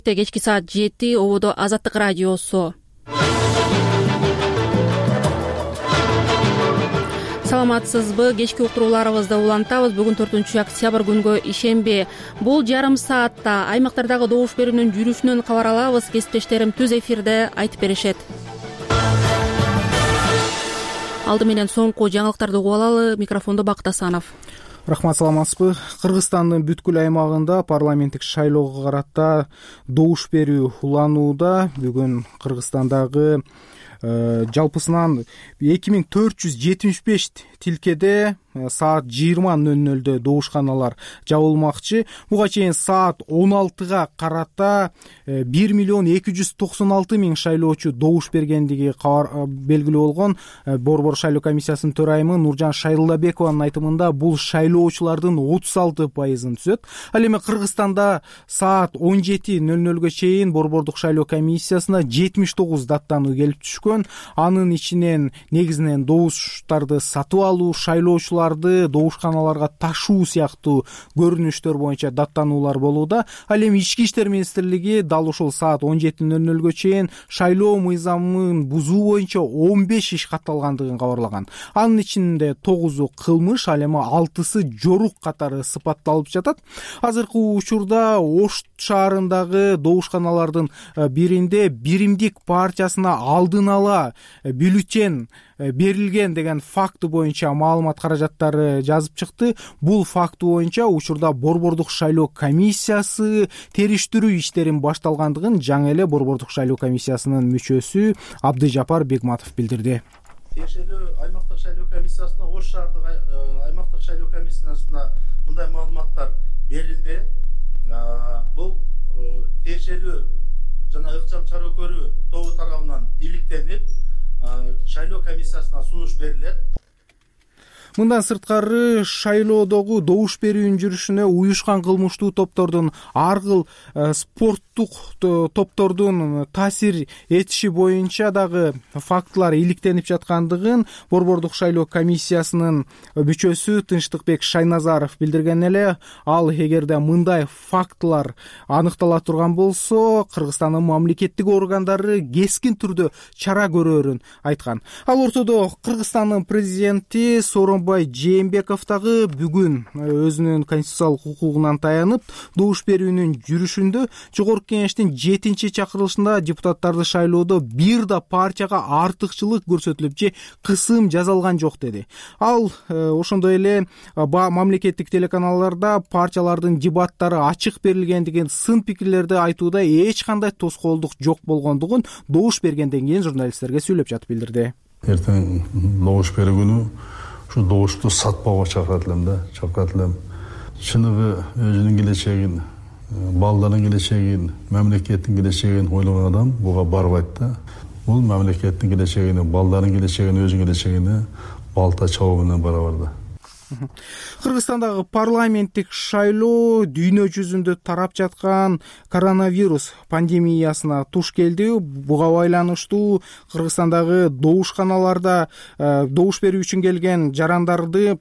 Кечки саат 7 ободо Азаттык радиосу. Саламатсызбы? Кечки уктурууларыбызды улантабыз. Бүгүн 4-октябрь күнгө ишемби. Бул жарым саатта аймактардагы добуш берүүнүн жүрүшүнөн кабар алабыз. Кесиптештерим түз эфирде айтып беришет. Алды менен соңку жаңылыктарды угуп алалы. Микрофондо Бакыт Асанов. Рахмат, саламатсызбы? Кыргызстандын бүткүл аймагында парламенттик шайлоого карата добуш берүү уланууда. Бүгүн Кыргызстандагы жалпысынан 2475 тилкеде саат 20:00 добушканалар жабылмакчы. Буга чейин саат 16га карата 1.296.000 шайлоочу добуш бергендиги белгилүү болгон. Борбор шайлоо комиссиясынын төрайымы Нуржан Шайрылдабекованын айтымында бул шайлоочулардын 36%-ын түзөт. Ал эми Кыргызстанда саат 17:00 чейин борбордук шайлоо комиссиясына 79 даттануу келип түшкөн. Анын ичинен негизинен добуштарды сатып алуу, шайлоочуларды добушканаларга ташуу сыяктуу көрүнүштөр боюнча даттануулар болууда. Ал эми Ички иштер министрлиги дал ушул саат 17:00 чейин шайлоо мыйзамын бузуу боюнча 15 иш катталгандыгын кабарлаган. Анын ичинде 9 кылмыш, ал эми 6 жорук катары сыпатталып жатат. Азыркы учурда Ош шаарындагы добушканалардын биринде биримдик партиясына алдын ала бюллетень берилген деген факты боюнча маалымат каражаттары жазып чыкты. Бул факты боюнча учурда борбордук шайлоо комиссиясы териштирүү иштерин башталгандыгын жаңы эле борбордук шайлоо комиссиясынын мүчөсү Абдыжапар Бегматов билдирди. Тиешелүү аймактык шайлоо комиссиясына, Ош шаардык аймактык шайлоо комиссиясына мындай маалыматтар берилди. Бул тиешелүү жана ыкчам чара көрүү тобу тарабынан иликтенип шайлоо комиссиясына сунуш берилет. Мындан сырткары шайлоодогу добуш берүүнүн жүрүшүнө уюшкан кылмыштуу топтордун, ар кыл спорттук топтордун таасир этиши боюнча дагы фактылар иликтенип жаткандыгын борбордук шайлоо комиссиясынын мүчөсү Тынчтыкбек Шайназаров билдирген эле. Ал эгерде мындай фактылар аныктала турган болсо, Кыргызстандын мамлекеттик органдары кескин түрдө чара көрөрүн айткан. Ал ортодо Кыргызстандын президенти Сооронбай Жээнбеков дагы бүгүн өзүнүн конституциялык укугунан таянып, добуш берүүнүн жүрүшүндө Жогорку кеңештин 7-чакырылышында депутаттарды шайлоодо бир да партияга артыкчылык көрсөтүлүп же кысым жасалган жок деди. Ал ошондой эле мамлекеттик телеканалдарда партиялардын дебаттары ачык берилгендигин, сын пикирлерди айтууда эч кандай тоскоолдук жок болгондугун добуш бергенден кийин журналисттерге сүйлөп жатып билдирди. Эртең добуш берүү күнү ушу добушту сатпауга чакырат элем. Чыныгы өзүнүн келечегин, балдардын келечегин, мамлекеттин келечегин ойлогон адам буга барбайт да. Бул мамлекеттин келечегини, балдардын келечегини, өзүнүн келечегине балта чабуу менен барабар да. Кыргызстандагы парламенттик шайлоо дүйнө жүзүндө тарап жаткан коронавирус пандемиясына туш келди. Буга байланыштуу Кыргызстандагы добушканаларда добуш берүү үчүн келген жарандарды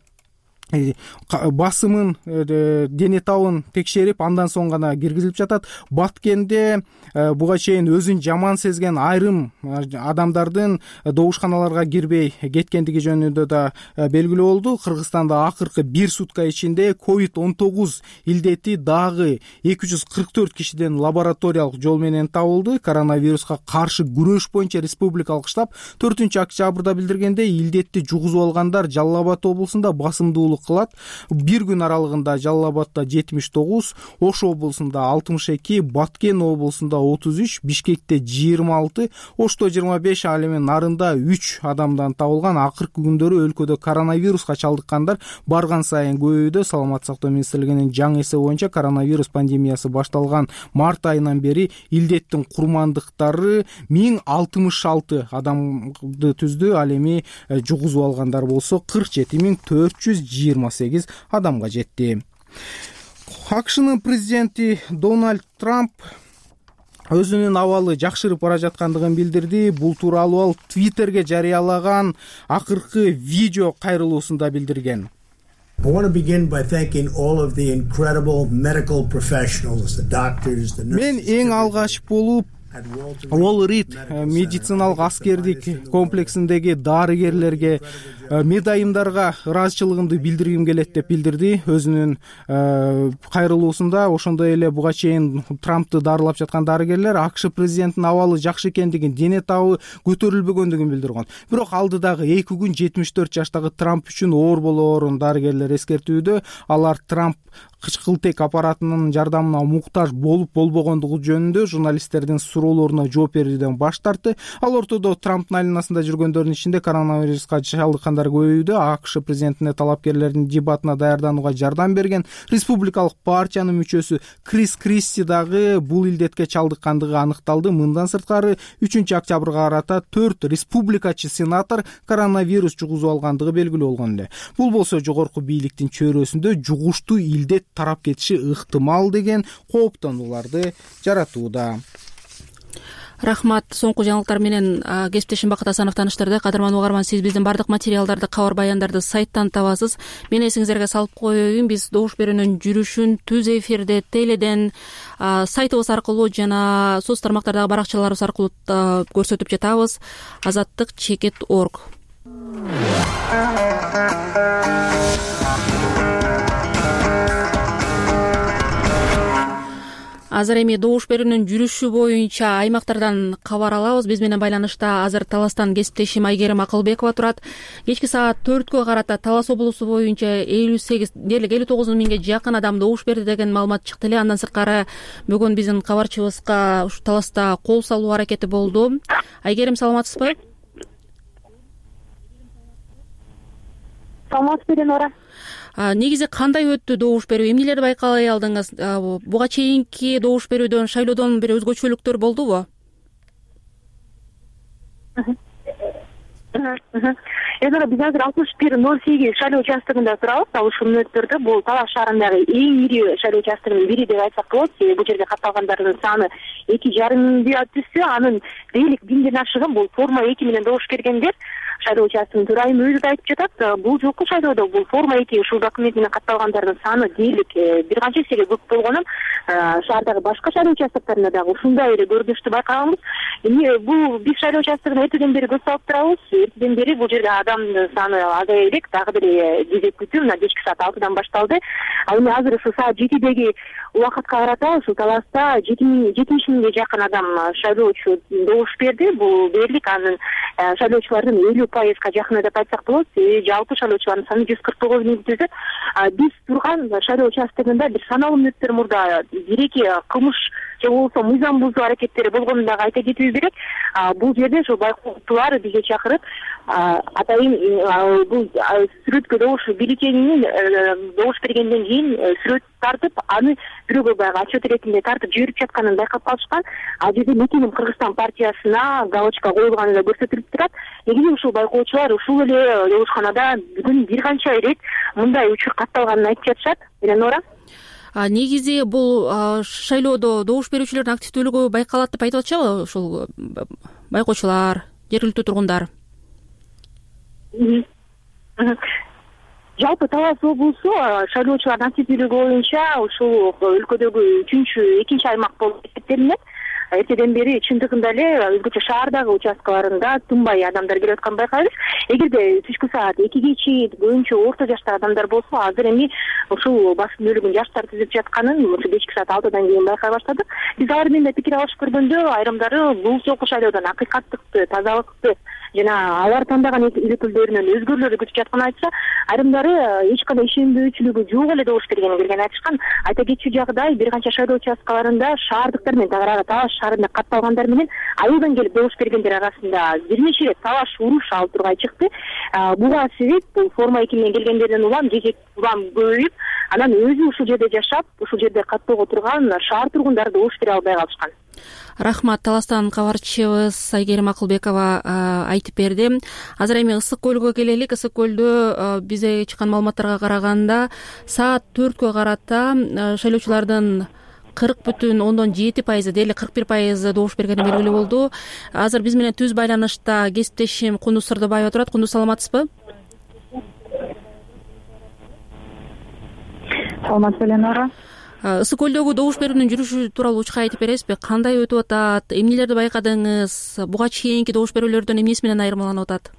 басымын, дене табын текшерип, андан соң гана киргизилип жатат. Баткенде буга чейин өзүн жаман сезген айрым адамдардын добушканаларга кирбей кеткендиги жөнүндө да белгилүү болду. Кыргызстанда акыркы 1 сутка ичинде COVID-19 илдети дагы 244 кишиден лабораториялык жол менен табылды. Коронавируска каршы күрөш боюнча республикалык штаб 4-октябрда билдиргенде, илдетти жугузуп алгандар Жалал Абад облусунда басымдуулук кылат. Бир күн аралыгында Жалал Абадда 79, Ош облусунда 62, Баткен облусунда 33, Бишкекте 26, Ошто 25, ал эми Нарында 3 адамдан табылган. Акыркы күндөрү өлкөдө коронавируска чалдыккандар барган сайын көбөйүүдө. Саламаттык сактоо министрлигинин жаңы эсеби боюнча коронавирус пандемиясы башталган март айынан бери илдеттин курмандыктары 1066 адамды түздү. Ал эми жугузуп алгандар болсо 47428 адамга жетти. АКШнын президенти Дональд Трамп өзүнүн абалы жакшырып бара жаткандыгын билдирди. Бул тууралуу ал Твиттерге жарыялаган акыркы видео кайрылуусунда билдирген. I want to begin by thanking all of the incredible medical professionals, the doctors, the nurses. Мен эң алгач болуп Уолл Рид медициналык аскердик комплексиндеги дарыгерлерге, медайымдарга ыраазычылыгымды билдиргим келет деп билдирди өзүнүн кайрылуусунда. Ошондой эле буга чейин Трампты дарылап жаткан дарыгерлер АКШ президентинин абалы жакшы экендигин, дене табы көтөрүлбөгөндүгүн билдирген. Бирок алдыдагы 2 күн 74 жаштагы Трамп үчүн оор болоорун дарыгерлер эскертүүдө. Алар Трамп кычкылтек аппаратынын жардамына муктаж болуп болбогондугу жөнүндө журналисттердин суроолоруна жооп берүүдөн баш тартты. Ал ортодо Трамптын айланасында жүргөндөрдүн ичинде коронавируска чалдыккандар көбөйүүдө. АКШ президентине талапкерлердин дебатына даярданууга жардам берген республикалык партиянын мүчөсү Крис Кристи дагы бул илдетке чалдыккандыгы аныкталды. Мындан сырткары 3 октябрга карата 4 республикачы сенатор коронавирус жугузуп алгандыгы белгилүү болгон эле. Бул болсо жогорку бийликтин чөйрөсүндө жугуштуу илдет тарап кетиши ыктымал деген кооптонууларды жаратууда. Рахмат. Соңку жаңылыктар менен кесиптешим Бакыт Асанов таныштырды. Кадырман угарман, сиз биздин бардык материалдарды, кабар баяндарды сайттан табасыз. Мен эсиңиздерге салып коеюн, биз добуш берүүнүн жүрүшүн түз эфирде, теледен, сайтыбыз аркылуу жана соц тармактардагы баракчаларыбыз аркылуу көрсөтүп жатабыз. azattik.org. Азыр эми добуш берүүнүн жүрүшү боюнча аймактардан кабар алабыз. Биз менен байланышта азыр Таластан кесиптешим Айгерим Акылбекова турат. Кечки саат 4кө карата Талас облусу боюнча 58 дээрлик 59 миңге жакын адам добуш берди деген маалымат чыкты эле. Андан сырткары бүгүн биздин кабарчыбызга ушу Таласта кол салуу аракети болду. Айгерим, саламатсызбы? Саламатсызбы, Нора. Негизи кандай өттү добуш берүү? Эмнелерди байкалай алдыңыз? Буга чейинки добуш берүүдөн, шайлоодон бир өзгөчөлүктөр болдубу? Биз азыр 6108 шайлоо участогунда турабыз. Ал ушул мүнөттөрдө бул Талас шаарындагы эң ири шайлоо участогунун бири деп айтсак болот. Бул жерде катталгандардын саны 2,5 миңди түздү. Анын дээрлик 1000ден ашыгын бул форма 2 менен добуш бергендер. Шайлоо участогунун төрайымы өзү да айтып жатат. Бул жолку шайлоодо бул форма 2 ушул документ менен катталгандардын саны дээрлик бир канча эсеге көп болгонун шаардагы башка шайлоо участоктарында дагы ушундай эле көрүнүштү байкаганбыз. Бул биз шайлоо участогуна эртеден бери көз салып турабыз. Эртеден бери бул жерде адамдын саны азая элек, дагы бир кезек күтүү мына кечки саат 6-дан башталды. Ал эми азыр ушул саат 7деги убакытка карата ушул Таласта 70 миңге жакын адам шайлоочу добуш берди. Бул дээрлик анын шайлоочулардын 50%га жакын деп айтсак болот. Жалпы шайлоочулардын саны 149 миңди түзөт. Биз турган шайлоо участогунда бир саналуу мүнөттөр мурда бир-эки кылмыш же болбосо мыйзам бузуу аракеттери болгонун дагы айта кетүү керек. Бул жерде ошо байкоочулар бизге чакырып, атайын бул сүрөткө добуш бюллетенин добуш бергенден кийин сүрөт тартып, аны бирөөгө баягы отчет иретинде тартып жиберип жатканын байкап калышкан. Ал жерде Мекеним Кыргызстан партиясына галочка коюлганы да көрсөтүлүп турат. Негизи ушул байкоочулар ушул эле добушканада бүгүн бир канча ирет мындай учур катталганын айтып жатышат. Нора. Негизи бул шайлоодо добуш берүүчүлөрдүн активдүүлүгү байкалат деп айтып атышабы ушул байкоочулар, жергиликтүү тургундар? Жалпы Талас облусу шайлоочулардын активдүүлүгү боюнча ушул өлкөдөгү 2-2 аймак болуп эсептелинет. Эртеден бери чындыгында эле өзгөчө шаардагы участкаларында тынбай адамдар келип атканын байкайбыз. Эгерде түшкү саат 2ге чейин көбүнчө орто жаштагы адамдар болсо, азыр эми ушул басым бөлүгүн жаштар түзүп жатканын ушул кечки саат 6-дан кийин байкай баштадык. Биз алар менен пикир алышып көргөндө айрымдары бул жолку шайлоодон акыйкаттыкты, тазалыкты жана алар тандаган эл өкүлдөрүнүн өзгөрүүлөрдү күтүп жатканын айтса, айрымдары эч кандай ишендүүчүлүгү жок эле добуш бергенин айтышкан. Айта кетчү жагдай, бир канча шайлоо участкаларында шаардыктар менен Талас шаарында катталгандар менен айылдан келип добуш бергендер арасында бир нече рет талаш, уруш алып тургай чыкты. Буга себеп бул форма 2 менен келгендерден улам кезек улам көбөйүп, анан өзү ушул жерде жашап, ушул жерде каттоого турган шаар тургундары добуш бере албай калышкан. Рахмат. Таластан кабарчыбыз Айгерим Акылбекова айтып берди. Азыр эми Ысык көлгө келелик. Ысык көлдө бизге чыккан маалыматтарга караганда саат 4кө карата шайлоочулардын 40,7%, дээрлик 41% добуш бергени белгилүү болду. Азыр биз менен түз байланышта кесиптешим Кундуз Сырдыбаева турат. Кундуз, саламатсызбы? саламатсызбы Ленора. Ысык көлдөгү добуш берүүнүн жүрүшү тууралуу учка айтып бересизби? Кандай өтүп атат? Эмнелерди байкадыңыз? Буга чейинки добуш берүүлөрдөн эмнеси менен айырмаланып атат?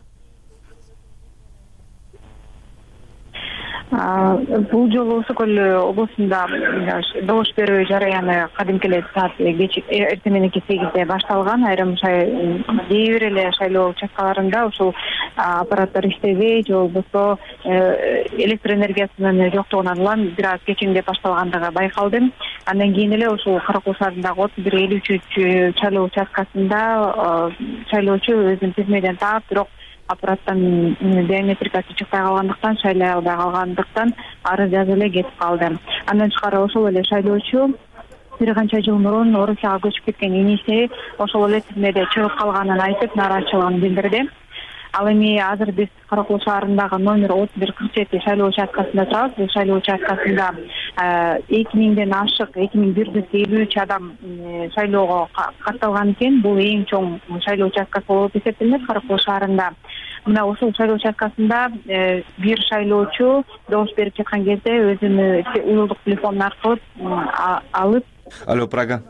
Бул жолу Ысык көл облусунда добуш берүү жараяны кадимки эле саат эртең мененки 8-де башталган. Айрым кээ бир эле шайлоо участкаларында ушул аппараттар иштебей же болбосо электр энергиясынын жоктугунан улам бир аз кечиңдеп башталгандыгы байкалды. Андан кийин эле ушул Каракөл шаарындагы 31-53 шайлоо участкасында шайлоочу өзүнүн тизмеден таап, бирок аппараттан биометрикасы чыкпай калгандыктан, шайлай албай калгандыктан арыз жазып эле кетип калды. Андан тышкары ошол эле шайлоочу бир канча жыл мурун Орусияга көчүп кеткен иниси ошол эле тизмеде чыгып калганын айтып, нааразычылыгын билдирди. Ал эми азыр биз Каракөл шаарындагы номер 31-47 шайлоо участкасында турабыз. Бул шайлоо участкасында 2000ден ашык 2153 адам шайлоого катталган экен. Бул эң чоң шайлоо участкасы болуп эсептелет Каракөл шаарында. Мына ушул шайлоо участкасында бир шайлоочу добуш берип жаткан кезде өзүнүн уюлдук телефонун аркылуу алып Алло, Прага.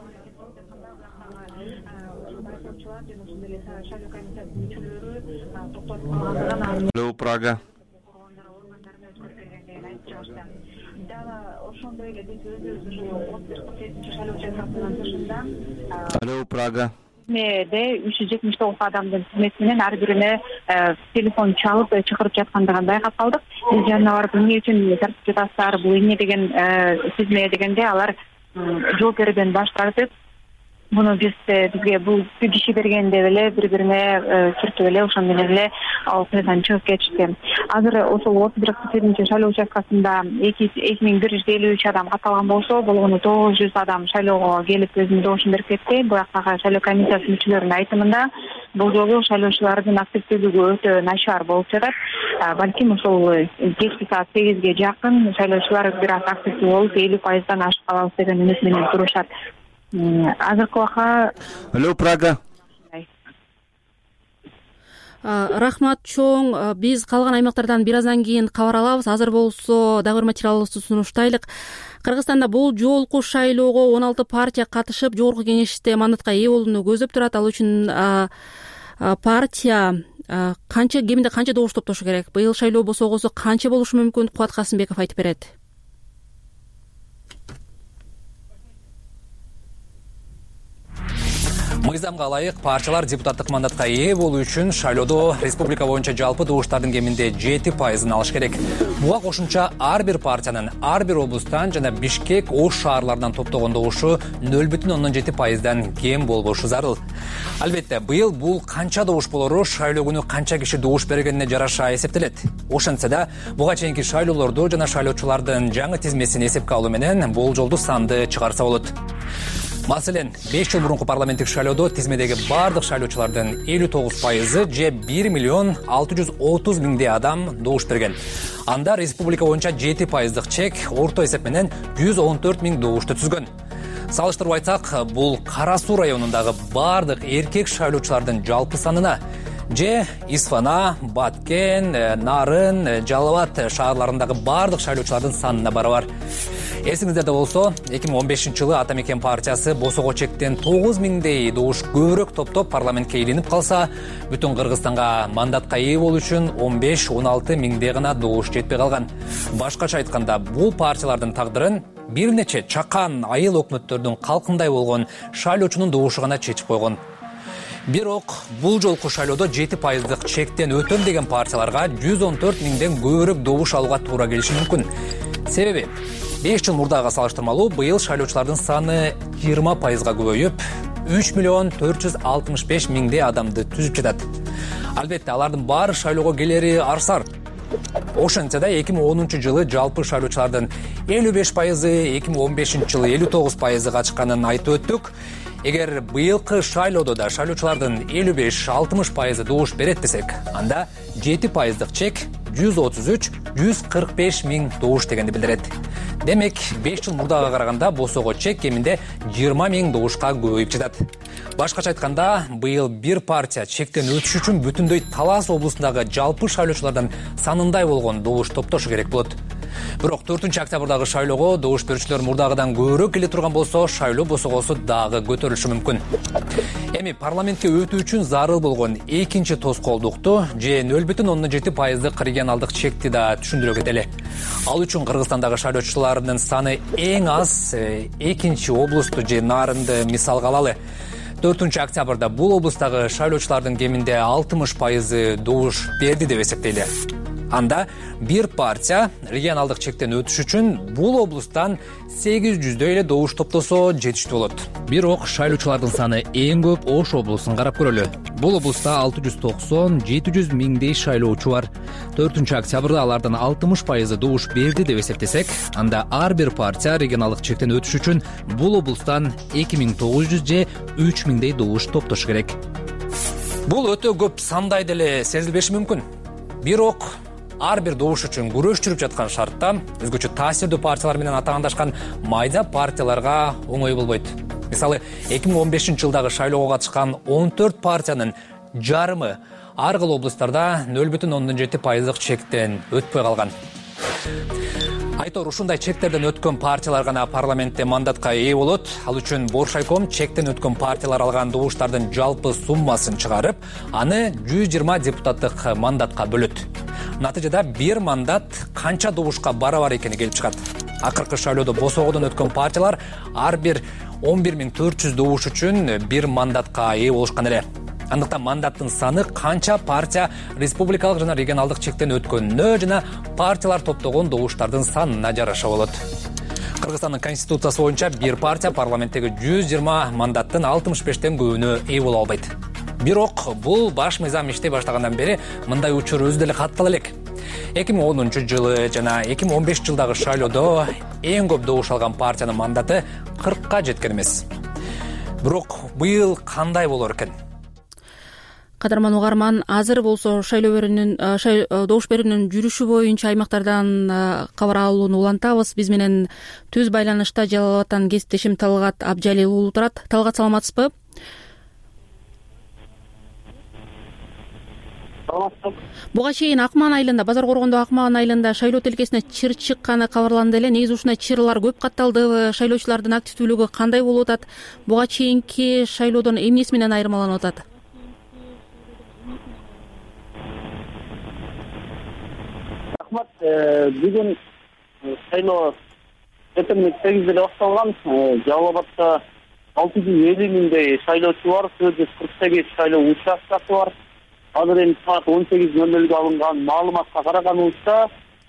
Алло, Прага. Алло, Прага. 379 адамдын тизмеси менен ар бирине телефон чалып чакырып жаткандыгын байкап калдык. Биз жанына барып эмне үчүн тартып жатасыздар, бул эмне деген тизме дегенде алар жооп берүүдөн баш тартып, буну бизге бул киши берген деп эле бири-бирине сүртүп эле ошон менен эле окуядан чыгып кетишти. Азыр ошол 31-47 шайлоо участкасында 2153 адам катталган болсо, болгону 900 адам шайлоого келип өзүнүн добушун берип кетти. Буяктагы шайлоо комиссиясынын мүчөлөрүнүн айтымында бул жолу шайлоочулардын активдүүлүгү өтө начар болуп жатат. Балким ошол кечки саат 8ге жакын шайлоочулар бир аз активдүү болуп 50%дан ашып калабыз деген үмүт менен турушат. Азыркы убакта Алло, Прага. Рахмат чоң. Биз калган аймактардан бир аздан кийин кабар алабыз. Азыр болсо дагы бир материалыбызды сунуштайлык. Кыргызстанда бул жолку шайлоого 16 партия катышып, жогорку кеңеште мандатка ээ болууну көздөп турат. Ал үчүн партия кеминде канча добуш топтошу керек? Быйыл шайлоо босогосу канча болушу мүмкүн? Кубат Касымбеков айтып берет. Мыйзамга ылайык партиялар депутаттык мандатка ээ болуу үчүн шайлоодо республика боюнча жалпы добуштардын кеминде 7% алыш керек. Буга кошумча ар бир партиянын ар бир облустан жана Бишкек, Ош шаарларынан топтогон добушу 0,7%дан кем болбошу зарыл. Албетте, быйыл бул канча добуш болору шайлоо күнү канча киши добуш бергенине жараша эсептелет. Ошентсе да, буга чейинки шайлоолорду жана шайлоочулардын жаңы тизмесин эсепке алуу менен болжолдуу санды чыгарса болот. Маселен, 5 жыл мурунку парламенттик шайлоодо тизмедеги бардык шайлоочулардын 59% же 1,630,000 адам добуш берген. Анда республика боюнча 7% чек орто эсеп менен 114,000 добушту түзгөн. Салыштырып айтсак, бул Кара Суу районундагы бардык эркек шайлоочулардын жалпы санына же Исфана, Баткен, Нарын, Жалал Абад шаарларындагы бардык шайлоочулардын санына барабар. Эсиңиздерде болсо, 2015 жылы Ата Мекен партиясы босого чектен 9,000 добуш көбүрөөк топтоп парламентке илинип калса, бүтүн Кыргызстанга мандатка ээ болуу үчүн 15-16 миңдей гана добуш жетпей калган. Башкача айтканда, бул партиялардын тагдырын бир нече чакан айыл өкмөттөрдүн калкындай болгон шайлоочунун добушу гана чечип койгон. Бирок бул жолку шайлоодо 7%дык чектен өтөм деген партияларга 114 миңден көбүрөөк добуш алууга туура келиши мүмкүн. Себеби 5 жыл мурдага салыштырмалуу быйыл шайлоочулардын саны 20%га көбөйүп, 3,465,000 адамды түзүп жатат. Албетте, алардын баары шайлоого келери арсар. Ошентсе да 2010 жылы жалпы шайлоочулардын 55%, 2015 жылы 59%га чыкканын айтып өттүк. Эгер быйылкы шайлоодо да шайлоочулардын 55-60% добуш берет десек, анда 7%дык чек 133-145 миң добуш дегенди билдирет. Демек, 5 жыл мурдага караганда босого чек кеминде 20 миң добушка көбөйүп жатат. Башкача айтканда, быйыл бир партия чектен өтүш үчүн бүтүндөй Талас облусундагы жалпы шайлоочулардын санындай болгон добуш топтошу керек болот. Бирок 4-октябрдагы шайлоого добуш берүүчүлөр мурдагыдан көбүрөөк келе турган болсо, шайлоо босогосу дагы көтөрүлүшү мүмкүн. Эми парламентке өтүү үчүн зарыл болгон экинчи тоскоолдукту же 0,7% регионалдык чекти да түшүндүрө кетели. Ал үчүн Кыргызстандагы шайлоочулардын саны эң аз экинчи облусту же Нарынды мисалга алалы. 4-октябрда бул облустагы шайлоочулардын кеминде 60% добуш берди деп эсептейли. Анда бир партия регионалдык чектен өтүш үчүн бул облустан 800 эле добуш топтосо жетиштүү болот. Бирок шайлоочулардын саны эң көп Ош облусун карап көрөлү. Бул облуста 690-700 миңдей шайлоочу бар. 4-октябрда алардын 60% добуш берди деп эсептесек, анда ар бир партия регионалдык чектен өтүш үчүн бул облустан 2900 же 3000дей добуш топтош керек. Бул өтө көп сандай деле сезилбеши мүмкүн. Бирок ар бир добуш үчүн күрөш жүрүп жаткан шартта өзгөчө таасирдүү партиялар менен атаандашкан майда партияларга оңой болбойт. Мисалы, 2015-жылдагы шайлоого катышкан 14 партиянын жарымы ар кыл облустарда 0,7% чектен өтпөй калган. Айтор, ушундай чектерден өткөн партиялар гана парламентте мандатка ээ болот. Ал үчүн Боршайком чектен өткөн партиялар алган добуштардын жалпы суммасын чыгарып, аны 120 депутаттык мандатка бөлөт. Натыйжада бир мандат канча добушка барабар экени келип чыгат. Акыркы шайлоодо босогодон өткөн партиялар ар бир 11400 добуш үчүн бир мандатка ээ болушкан эле. Андыктан мандаттын саны канча партия республикалык жана регионалдык чектен өткөнүнө жана партиялар топтогон добуштардын санына жараша болот. Кыргызстандын конституциясы боюнча бир партия парламенттеги 120 мандаттын 65тен көбүнө ээ боло албайт. Бирок бул баш мыйзам иштей баштагандан бери мындай учур өзү деле каттала элек. 2010-жылы жана 2015-жылдагы шайлоодо эң көп добуш алган партиянын мандаты 40ка жеткен эмес. Бирок быйыл кандай болор экен? Кадырман угарман, азыр болсо добуш берүүнүн жүрүшү боюнча аймактардан кабар алууну улантабыз. Биз менен түз байланышта Жалал Абадтан кесиптешим Талгат Абжалил уулу турат. Талгат, саламатсызбы? Буга чейин Акман айылында, Базар Коргондо Акман айылында шайлоо тилкесине чыр чыкканы кабарланды эле. Негизи ушундай чырлар көп катталдыбы? Шайлоочулардын активдүүлүгү кандай болуп атат? Буга чейинки шайлоодон эмнеси менен айырмаланып атат? Рахмат, бүгүн шайлоо эртеңки 8 эле башталган. Жалал Абадта 650 миңдей шайлоочу бар, 448 шайлоо участкасы бар. Азыр эми саат 18:00 алынган маалыматка караганыбызда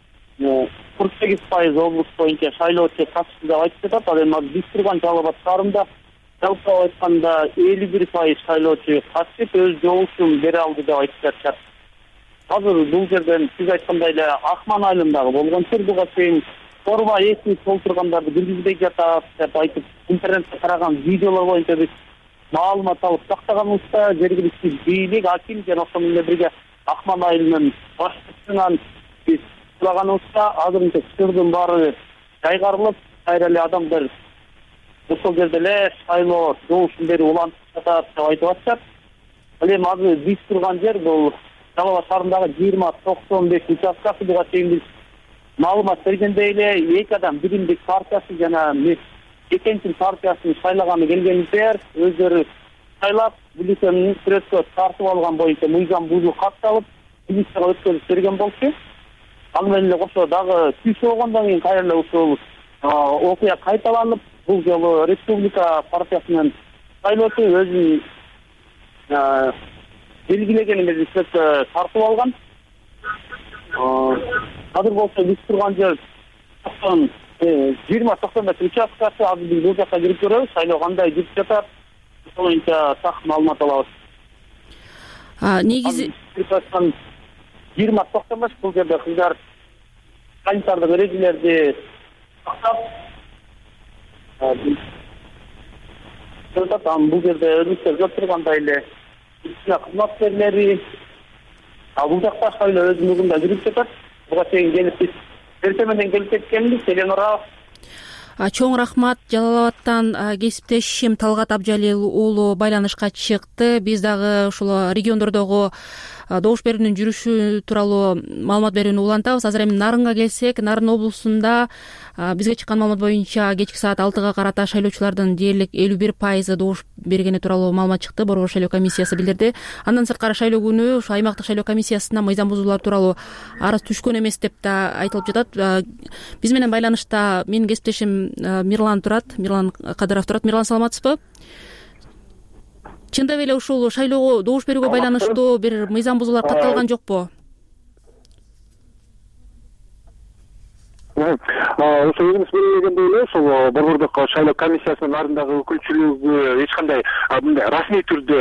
48% облус боюнча шайлоочу катышты деп айтып жатат. Ал эми биз турган Жалал Абад шаарында жалпы айтканда 51% шайлоочу катышып өз добушун бере алды деп айтып жатышат. Азыр бул жерден сиз айткандай эле Акман айылындагы болгончу буга чейин форма 2 толтургандарды киргизбей жатат деп айтып интернетте тараган видеолор боюнча биз маалымат алып тактаганыбызда жергиликтүү бийлик, аким жана ошол менен бирге Акман айылынын башчысынан биз сураганыбызда азырынча чырдын баары жайгарылып, кайра эле адамдар ошол жерде эле шайлоо добушун берип улантып жатат деп айтып атышат. Ал эми азыр биз турган жер бул Жалал Абад шаарындагы 20-95 участкасы. Буга чейин биз маалымат бергендей эле эки адам биримдик партиясы жана экинчи партиясын шайлаганы келгендер өздөрү шайлап, бюллетенин сүрөткө тартып алган боюнча мыйзам бузуу катталып, милицияга өткөрүп берген болчу. Ал менен эле кошо дагы түш болгондон кийин кайра эле ушул окуя кайталанып, бул жолу республика партиясынын шайлоочу өзүнүн белгилеген эмеси сүрөткө тартып алган. Азыр болсо биз турган жер 20-95 участкасы. Азыр биз бул жакка кирип көрөбүз, шайлоо кандай жүрүп жатат, ошол боюнча так маалымат алабыз. Негизи 20-95 бул жерде кыздар санитардык эрежелерди сактап жатат. Бул жерде өзүбүздөр көрүп тургандай эле кызматкерлери бул жакта шайлоо өзүнүн жүрүп жатат. Буга чейин келип биз эртең менен келип кеткенбиз, Эленора. Чоң рахмат. Жалал Абадтан кесиптешим Талгат Абжалил уулу байланышка чыкты. Биз дагы ушул региондордогу добуш берүүнүн жүрүшү тууралуу маалымат берүүнү улантабыз. Азыр эми Нарынга келсек, Нарын облусунда бизге чыккан маалымат боюнча кечки саат 6-га карата шайлоочулардын дээрлик 51% добуш бергени тууралуу маалымат чыкты. Борбор шайлоо комиссиясы билдирди. Андан сырткары шайлоо күнү ушу аймактык шайлоо комиссиясына мыйзам бузуулар тууралуу арыз түшкөн эмес деп да айтылып жатат. Биз менен байланышта менин кесиптешим Мирлан Кадыров турат. Мирлан, саламатсызбы? Чындап эле ушул шайлоого добуш берүүгө байланыштуу бир мыйзам бузуулар катталган жокпу? Ошо өзүңүз белгилегендей эле ушул борбордук шайлоо комиссиясынын нарындагы өкүлчүлүгү эч кандай мындай расмий түрдө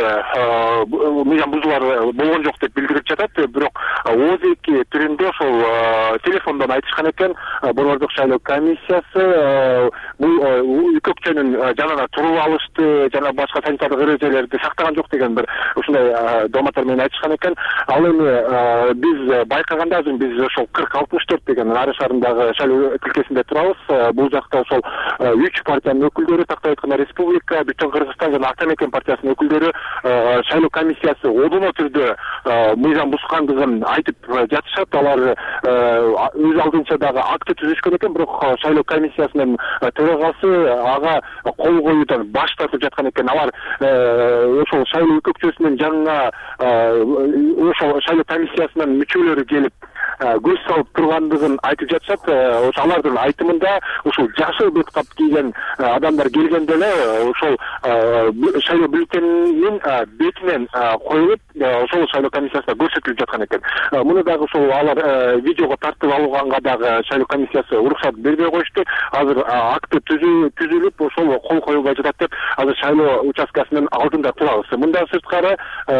мыйзам бузуулар болгон жок деп билдирип жатат. Бирок ооз-2 түрүндө ошол телефондон айтышкан экен борбордук шайлоо комиссиясы бул үй көкчөнүн жанына туруп алышты жана башка санитардык эрежелерди сактаган жок деген бир ушундай дооматтар менен айтышкан экен. Ал эми биз байкаганда азыр биз ошол 40-64 деген Нарын шаарындагы шайлоо тилкесинде турабыз. Бул жакта ошол 3 партиянын өкүлдөрү, тактап айтканда Республика, Бүтүн Кыргызстан жана Атамекен партиясынын өкүлдөрү шайлоо комиссиясы одоно түрдө мыйзам бузгандыгын айтып жатышат. Алар өз алдынча дагы акты түзүшкөн экен, бирок шайлоо комиссиясынын төрагасы ага кол коюудан баш тартып жаткан экен. Алар ошол шайлоо көкчөсүнүн жанына ошол шайлоо комиссиясынын мүчөлөрү келип көз салып тургандыгын айтып жатышат. Ошо алардын айтымында ушул жашыл бет кап кийген адамдар келгенде эле ошол шайлоо бюллетенинин бетинен коюлуп ошол шайлоо комиссиясына көрсөтүлүп жаткан экен. Муну дагы ошол алар видеого тартып алганга дагы шайлоо комиссиясы уруксат бербей коюшту. Азыр акты түзүлүп ошол кол коюлбай жатат деп азыр шайлоо участкасынын алдында турабыз. Мындан сырткары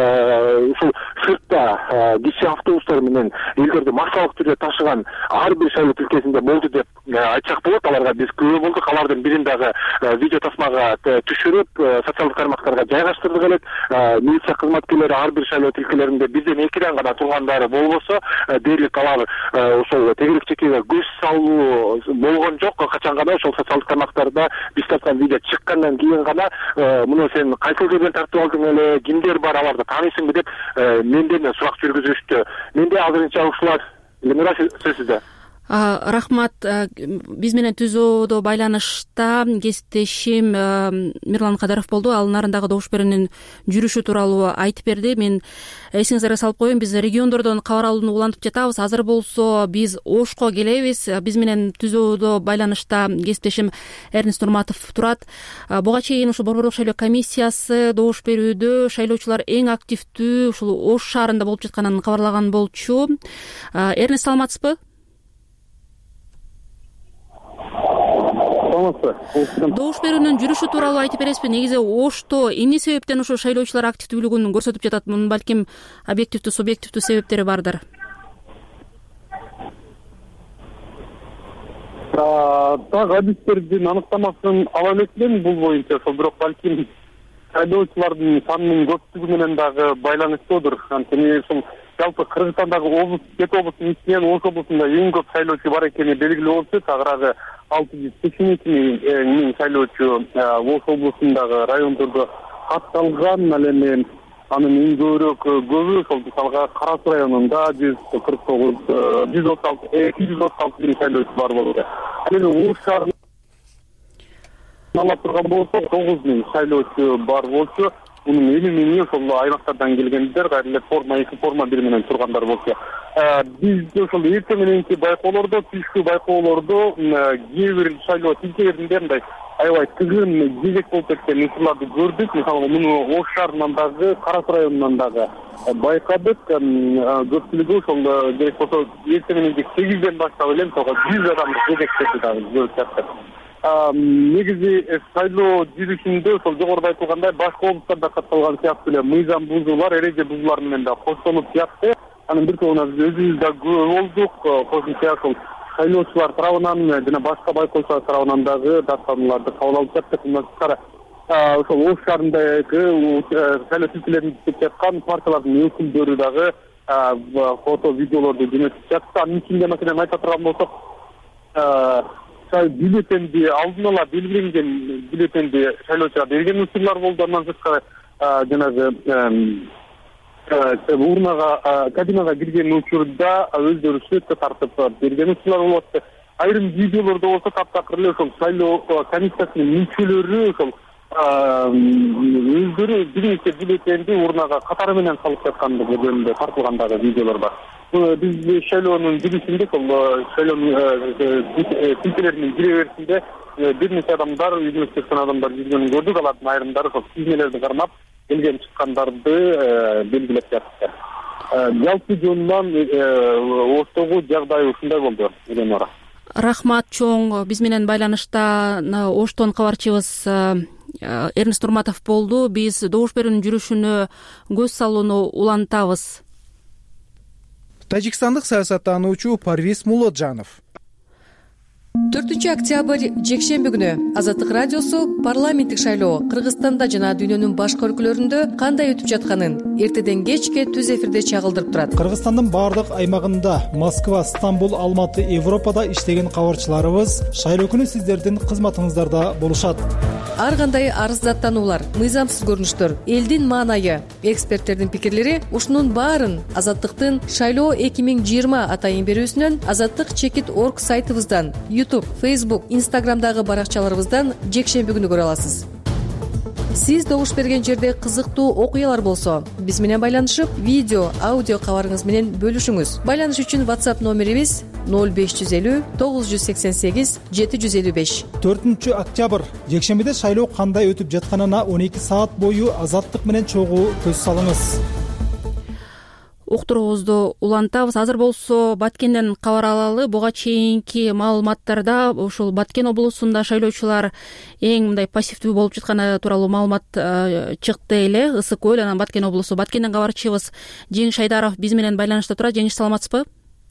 ушул сыртта кичи автобустар менен элдерди массалык түрдө ташыган ар бир шайлоо тилкесинде болду деп айтсак болот. Аларга биз күбө болдук. Алардын бирин дагы видео тасмага түшүрүп социалдык тармактарга жайгаштырдык элек. Милиция кызматкерлери ар бир шайлоо тилкелеринде бизден экиден гана тургандары болбосо дээрлик алар ошол тегерек чекеге көз салуу болгон жок. Качан гана ошол социалдык тармактарда биз тарткан видео чыккандан кийин гана муну сен кайсыл жерден тартып алдың эле, кимдер бар, аларды тааныйсыңбы деп менден сурак жүргүзүштү. Менде азырынча ушулар. Элемира, сөз сизде. Рахмат. Биз менен түзүүдө байланышта кесиптешим Мирлан Кадыров болду. Ал Нарындагы добуш берүүнүн жүрүшү тууралуу айтып берди. Мен эсиңиздерге салып коеюн, биз региондордон кабар алууну улантып жатабыз. Азыр болсо биз Ошко келебиз. Биз менен түзүүдө байланышта кесиптешим Эрнест Нурматов турат. Буга чейин ушул борбордук шайлоо комиссиясы добуш берүүдө шайлоочулар эң активдүү ушул Ош шаарында болуп жатканын кабарлаган болчу. Эрнест, саламатсызбы? Добуш берүүнүн жүрүшү тууралуу айтып бересизби? Негизи Ошто эмне себептен ошо шайлоочулар активдүүлүгүн көрсөтүп жатат? Мунун балким объективдүү, субъективдүү себептери бардыр. Так, адистердин аныктамасын ала элекмин бул боюнча. Бирок балким шайлоочулардын санынын көптүгү менен дагы байланыштуудур. Анткени ушул жалпы Кыргызстандагы облус, Кет облусунун ичинен Ош облусунда эң көп шайлоочу бар экени белгилүү болчу. Тагыраагы 682 миң шайлоочу Ош облусундагы райондордо катталган. Ал эми анын эң көбү ошол мисалга Кара Суу районунда 149, 236 миң шайлоочу бар болчу. Ал эми Ош шаарында алып турган болсо 9 миң шайлоочу бар болчу. Мунун 50 миңи ошол аймактардан келгендер, кайра эле форма 2, форма 1 менен тургандар болчу. Биз ошол эртең мененки байкоолордо, түшкү байкоолордо кээ бир шайлоо тилкелеринде мындай аябай тыгын кезек болуп кеткен учурларды көрдүк. Мисалы муну Ош шаарынан дагы, Кара Суу районунан дагы байкадык. Көпчүлүгү ошол керек болсо эртең мененки 8ден баштап эле мисалга 100 адамдык кезектерди дагы көрүп жатты. Негизи шайлоо жүрүшүндө ошол жогоруда айтылгандай башка облустарда катталган сыяктуу эле мыйзам бузуулар, эреже бузуулар менен да коштолуп жатты. Анын бир тобуна биз өзүбүз да күбө болдук. Кошумча ошол шайлоочулар тарабынан жана башка байкоочулар тарабынан дагы даттанууларды кабыл алып жаттык. Мындан тышкары ошол Ош шаарындагы шайлоо тилкелерин түзүп жаткан партиялардын өкүлдөрү дагы фото, видеолорду жөнөтүп жатты. Анын ичинде маселен айта турган болсок, бюллетенди алдын ала белгиленген бюллетенди шайлоочуга берген учурлар болду. Андан сырткары жанагы урнага кабинага кирген учурда өздөрү сөткө тартып берген учурлар болуп атты. Айрым видеолордо болсо таптакыр эле ошол шайлоо комиссиясынын мүчөлөрү ошол өздөрү бир нече бюллетенди урнага катары менен салып жатканды көргөндө тартылгандагы видеолор бар. Биз шайлоонун жүрүшүндө ошол шайлоонун тилкелеринин кире берисинде бир нече адамдар, үйдөн чыккан адамдар жүргөнүн көрдүк. Алардын айрымдары ошол кийимелерди кармап келген чыккандарды белгилеп жатты. Жалпы жөнүнөн Оштогу жагдай ушундай болду. Эленора. Рахмат чоң. Биз менен байланышта Оштон кабарчыбыз Эрнест Нурматов болду. Биз добуш берүүнүн жүрүшүнө көз салууну улантабыз. Тажикстандык саясаттануучу Парвиз Муллоджанов. 4 октябрь жекшемби күнү Азаттык радиосу парламенттик шайлоо Кыргызстанда жана дүйнөнүн башка өлкөлөрүндө кандай өтүп жатканын эртеден кечке түз эфирде чагылдырып турат. Кыргызстандын баардык аймагында Москва, Стамбул, Алматы, Европада иштеген кабарчыларыбыз шайлоо күнү сиздердин кызматыңыздарда болушат. Ар кандай арыздаттануулар, мыйзамсыз көрүнүштөр, элдин маанайы, эксперттердин пикирлери ушунун баарын Азаттыктын шайлоо 2020 атайын берүүсүнөн azattik.org сайтыбыздан, YouTube, Facebook, Instagramдагы баракчаларыбыздан жекшемби күнү көрө аласыз. Сиз добуш берген жерде кызыктуу окуялар болсо, биз менен байланышып, видео, аудио кабарыңыз менен бөлүшүңүз. Байланыш үчүн WhatsApp номерибиз 0550 988 755. 4 октябрь жекшембиде шайлоо кандай өтүп жатканына 12 саат бою Азаттык менен чогуу көз салыңыз. Уктуруубузду улантабыз. Азыр болсо Баткенден кабар алалы. Буга чейинки маалыматтарда ушул Баткен облусунда шайлоочулар эң мындай пассивдүү болуп жатканы тууралуу маалымат чыкты эле. Ысык көл, анан Баткен облусу. Баткенден кабарчыбыз Жеңиш Айдаров биз менен байланышта турат. Жеңиш, саламатсызбы?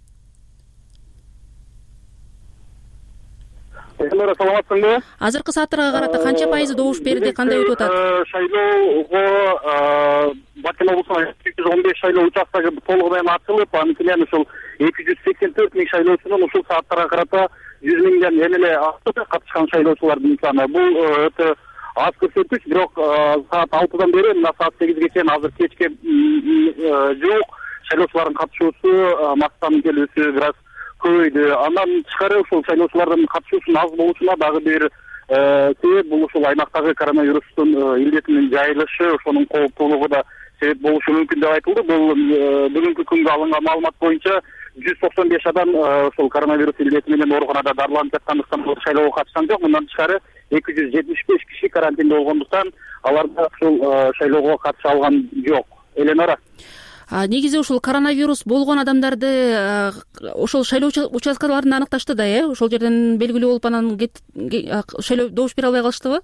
Саламатсыңбы? Азыркы сааттарга карата канча пайызы добуш берди, кандай өтүп атат? Шайлоого Баткен облусунун 215 шайлоо участогу толук менен ачылып, анын менен ушул 284 миң шайлоочунун ушул сааттарга карата 100 миңден эле катышкан шайлоочулардын саны. Бул өтө аз көрсөткүч, бирок саат 6-дан бери мына саат 8ге чейин азыр кечке жок шайлоочулардын катышуусу Москванын келүүсү бир аз көбөйдү. Андан тышкары ушул шайлоочулардын катышуусунун аз болушуна дагы бир себеп бул ушул аймактагы коронавирустун илдетинин жайылышы, ошонун кооптуулугу да себеп болушу мүмкүн деп айтылды. Бул бүгүнкү күнгө алынган маалымат боюнча 195 адам ошол коронавирус илдети менен ооруканада дарыланып жаткандыктан шайлоого катышкан жок. Мындан тышкары 275 киши карантинде болгондуктан алар да ушул шайлоого катыша алган жок. Эленора. Негизи ушул коронавирус болгон адамдарды ошол шайлоо участкаларында аныкташты да, ошол жерден белгилүү болуп анан шайлоо добуш бере албай калыштыбы?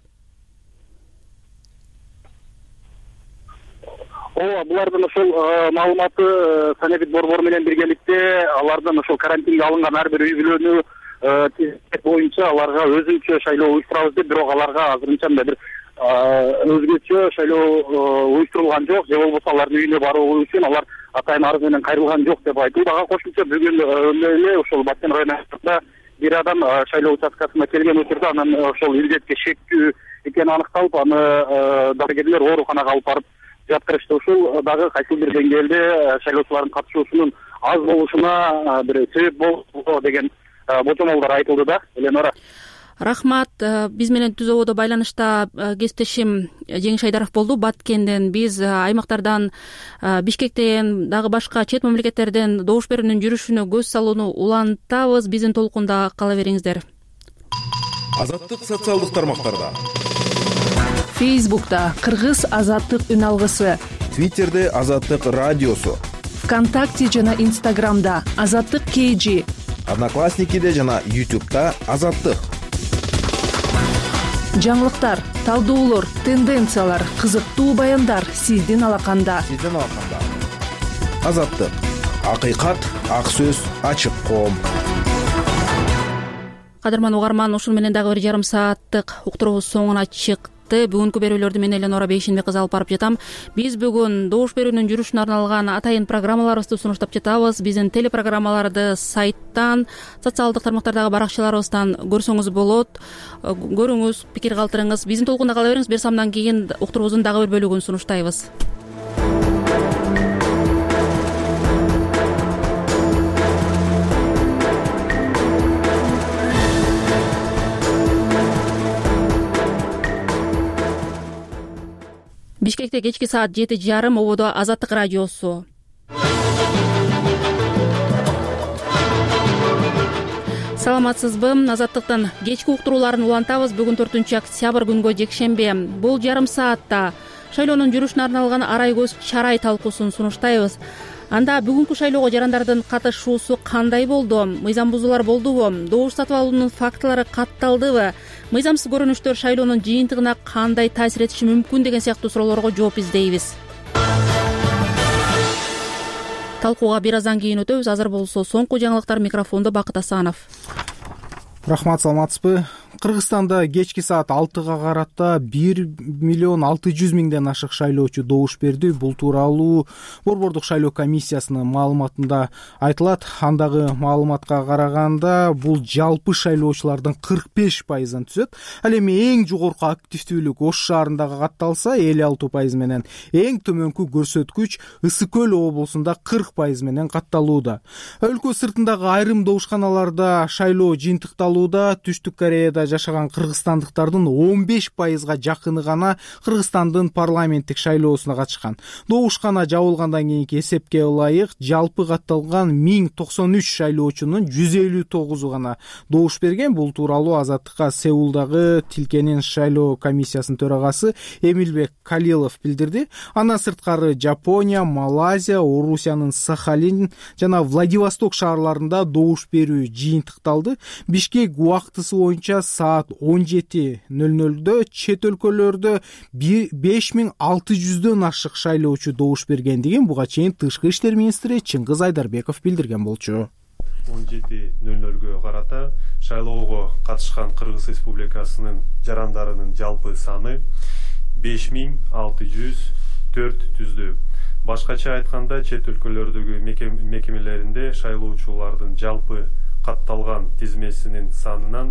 Ооба, булардын ошол маалыматы санэпид борбору менен биргеликте алардын ошол карантинге алынган ар бир үй бүлөнү тизмек боюнча аларга өзүнчө шайлоо уюштурабыз деп, бирок аларга азырынча мындай бир өзгөчө шайлоо уюштурулган жок, же болбосо алардын үйүнө баруу үчүн алар атайын арыз менен кайрылган жок деп айтылды. Ага кошумча бүгүн эле ошол Баткен районунда бир адам шайлоо участкасына келген учурда анан ошол илдетке шектүү экени аныкталып, аны дарыгерлер ооруканага алып барып жаткырышты. Ушул дагы кайсыл бир деңгээлде шайлоочулардын катышуусунун аз болушуна бир себеп болду деген божомолдор айтылды да, Эленора. Рахмат. Биз менен түз ободо байланышта кесиптешим Жеңиш Айдаров болду. Баткенден биз аймактардан, Бишкектен, дагы башка чет мамлекеттерден добуш берүүнүн жүрүшүнө көз салууну улантабыз. Биздин толкунда кала бериңиздер. Азаттык социалдык тармактарда. Фейсбукта Кыргыз Азаттык үн алгысы. Твиттерде Азаттык радиосу. ВКонтакте жана Инстаграмда Азаттык KG. Одноклассникиде жана YouTube'да Азаттык. Жаңылыктар, талдоолор, тенденциялар, кызыктуу баяндар сиздин алаканда. Азаттык. Акыйкат, ак сөз, ачык коом. Кадырман угарман, ушун менен дагы бир жарым сааттык уктуруубуз соңуна чыкты. саламатсызбы. Бүгүнкү берүүлөрдү мен Эленора Бейшенбек кызы алып барып жатам. Биз бүгүн добуш берүүнүн жүрүшүнө арналган атайын программаларыбызды сунуштап жатабыз. Биздин телепрограммаларды сайттан, социалдык тармактардагы баракчаларыбыздан көрсөңүз болот. Көрүңүз, пикир калтырыңыз. Биздин толкунда кала бериңиз. Бир самдан кийин уктуруубуздун дагы бир бөлүгүн сунуштайбыз. Бишкекте кечки саат 7:30 ободо Азаттык радиосу. Саламатсызбы? Азаттыктын кечки уктурууларын улантабыз. Бүгүн 4-октябрь күнгө жекшембе. Бул жарым саатта шайлоонун жүрүшүнө арналган арай көз чарай талкуусун сунуштайбыз. Анда бүгүнкү шайлоого жарандардын катышуусу кандай болду? Мыйзам бузуулар болдубу? Добуш сатып алуунун фактылары катталдыбы? Мыйзамсыз көрүнүштөр шайлоонун жыйынтыгына кандай таасир этиши мүмкүн деген сыяктуу суроолорго жооп издейбиз. Талкууга бир аздан кийин өтөбүз. Азыр болсо соңку жаңылыктар. Микрофондо Бакыт Асанов. Рахмат, саламатсызбы? Кыргызстанда кечки саат 6-га карата 1,6 миллион ашык шайлоочу добуш берди. Бул тууралуу Борбордук шайлоо комиссиясынын маалыматында айтылат. Андагы маалыматка караганда бул жалпы шайлоочулардын 45%-ын түзөт. Ал эми эң жогорку активдүүлүк Ош шаарындагы катталса 56% менен, эң төмөнкү көрсөткүч Ысык Көл облусунда 40% менен катталууда. Өлкө сыртындагы айрым добушканаларда шайлоо жыйынтыкталууда. Түштүк Кореяда жашаган кыргызстандыктардын 15%-га жакыны гана Кыргызстандын парламенттик шайлоосуна катышкан. Добушкана жабылгандан кийинки эсепке ылайык жалпы катталган 1093 шайлоочунун 159-у гана добуш берген. Бул тууралуу Азаттыкка Сеулдагы Тилкенин шайлоо комиссиясынын төрагасы Эмилбек Калилов билдирди. Андан сырткары Жапония, Малайзия, Орусиянын Сахалин жана Владивосток шаарларында добуш берүү жыйынтыкталды. Бишкек убактысы боюнча саат 17:00 чет өлкөлөрдө 5600дөн ашык шайлоочу добуш бергендигин буга чейин Тышкы иштер министри Чыңгыз Айдарбеков билдирген болчу. 17:00 карата шайлоого катышкан Кыргыз Республикасынын жарандарынын жалпы саны 5604 түздү. Башкача айтканда, чет өлкөлөрдөгү мекемелеринде шайлоочулардын жалпы катталган тизмесинин санынан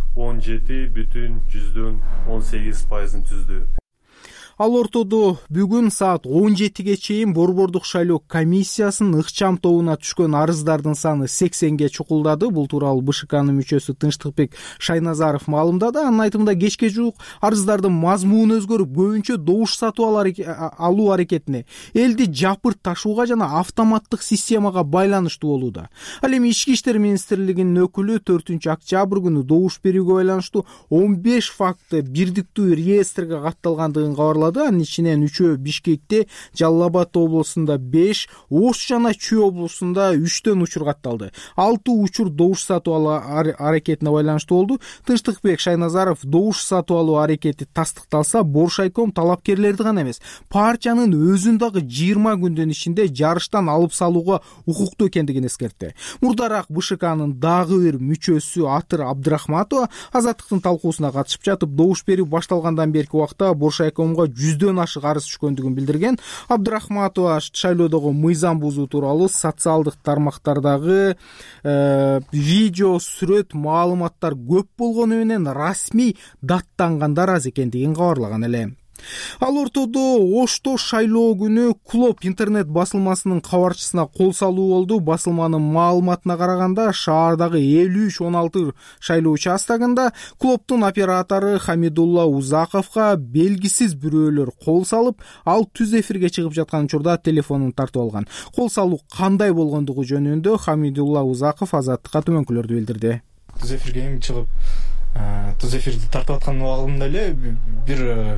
17,18%-ын түздү. Ал ортодо бүгүн саат 17ге чейин Борбордук шайлоо комиссиясынын ыкчам тобуна түшкөн арыздардын саны 80ге чукулдады. Бул тууралуу БШКнын мүчөсү Тынчтыкбек Шайназаров маалымдады. Анын айтымында кечке жуук арыздардын мазмуну өзгөрүп, көбүнчө добуш сатып алуу аракетине, элди жапырт ташууга жана автоматтык системага байланыштуу болууда. Ал эми Ички иштер министрлигинин өкүлү 4-октябрь күнү добуш берүүгө байланыштуу 15 факты бирдиктүү реестрге катталгандыгын кабарлады. Анын ичинен 3-өө Бишкекте, Жалал Абад облусунда 5, Ош жана Чүй облусунда 3төн учур катталды. 6 учур добуш сатып алуу аракетине байланыштуу болду. Тынчтыкбек Шайназаров добуш сатып алуу аракети тастыкталса, Боршайком талапкерлерди гана эмес, партиянын өзүн дагы 20 күндүн ичинде жарыштан алып салууга укуктуу экендигин эскертти. Мурдараак БШКнын дагы бир мүчөсү Атыр Абдрахматова Азаттыктын талкуусуна катышып жатып, добуш берүү башталгандан берки убакта Боршайкомго 100дөн ашык арыз түшкөндүгүн билдирген. Абдрахматова шайлоодогу мыйзам бузуу тууралуу социалдык тармактардагы видео, сүрөт, маалыматтар көп болгону менен расмий даттангандар аз экендигин кабарлаган эле. Ал ортодо Ошто шайлоо күнү Клоп интернет басылмасынын кабарчысына кол салуу болду. Басылманын маалыматына караганда, шаардагы 53-16 шайлоо участогунда Клоптун оператору Хамидулла Узаковго белгисиз бирөөлөр кол салып, ал түз эфирге чыгып жаткан учурда телефонун тартып алган. Кол салуу кандай болгондугу жөнүндө Хамидулла Узаков Азаттыкка төмөнкүлөрдү билдирди. Түз эфирге чыгып, түз эфирди тартып аткан убагымда эле бир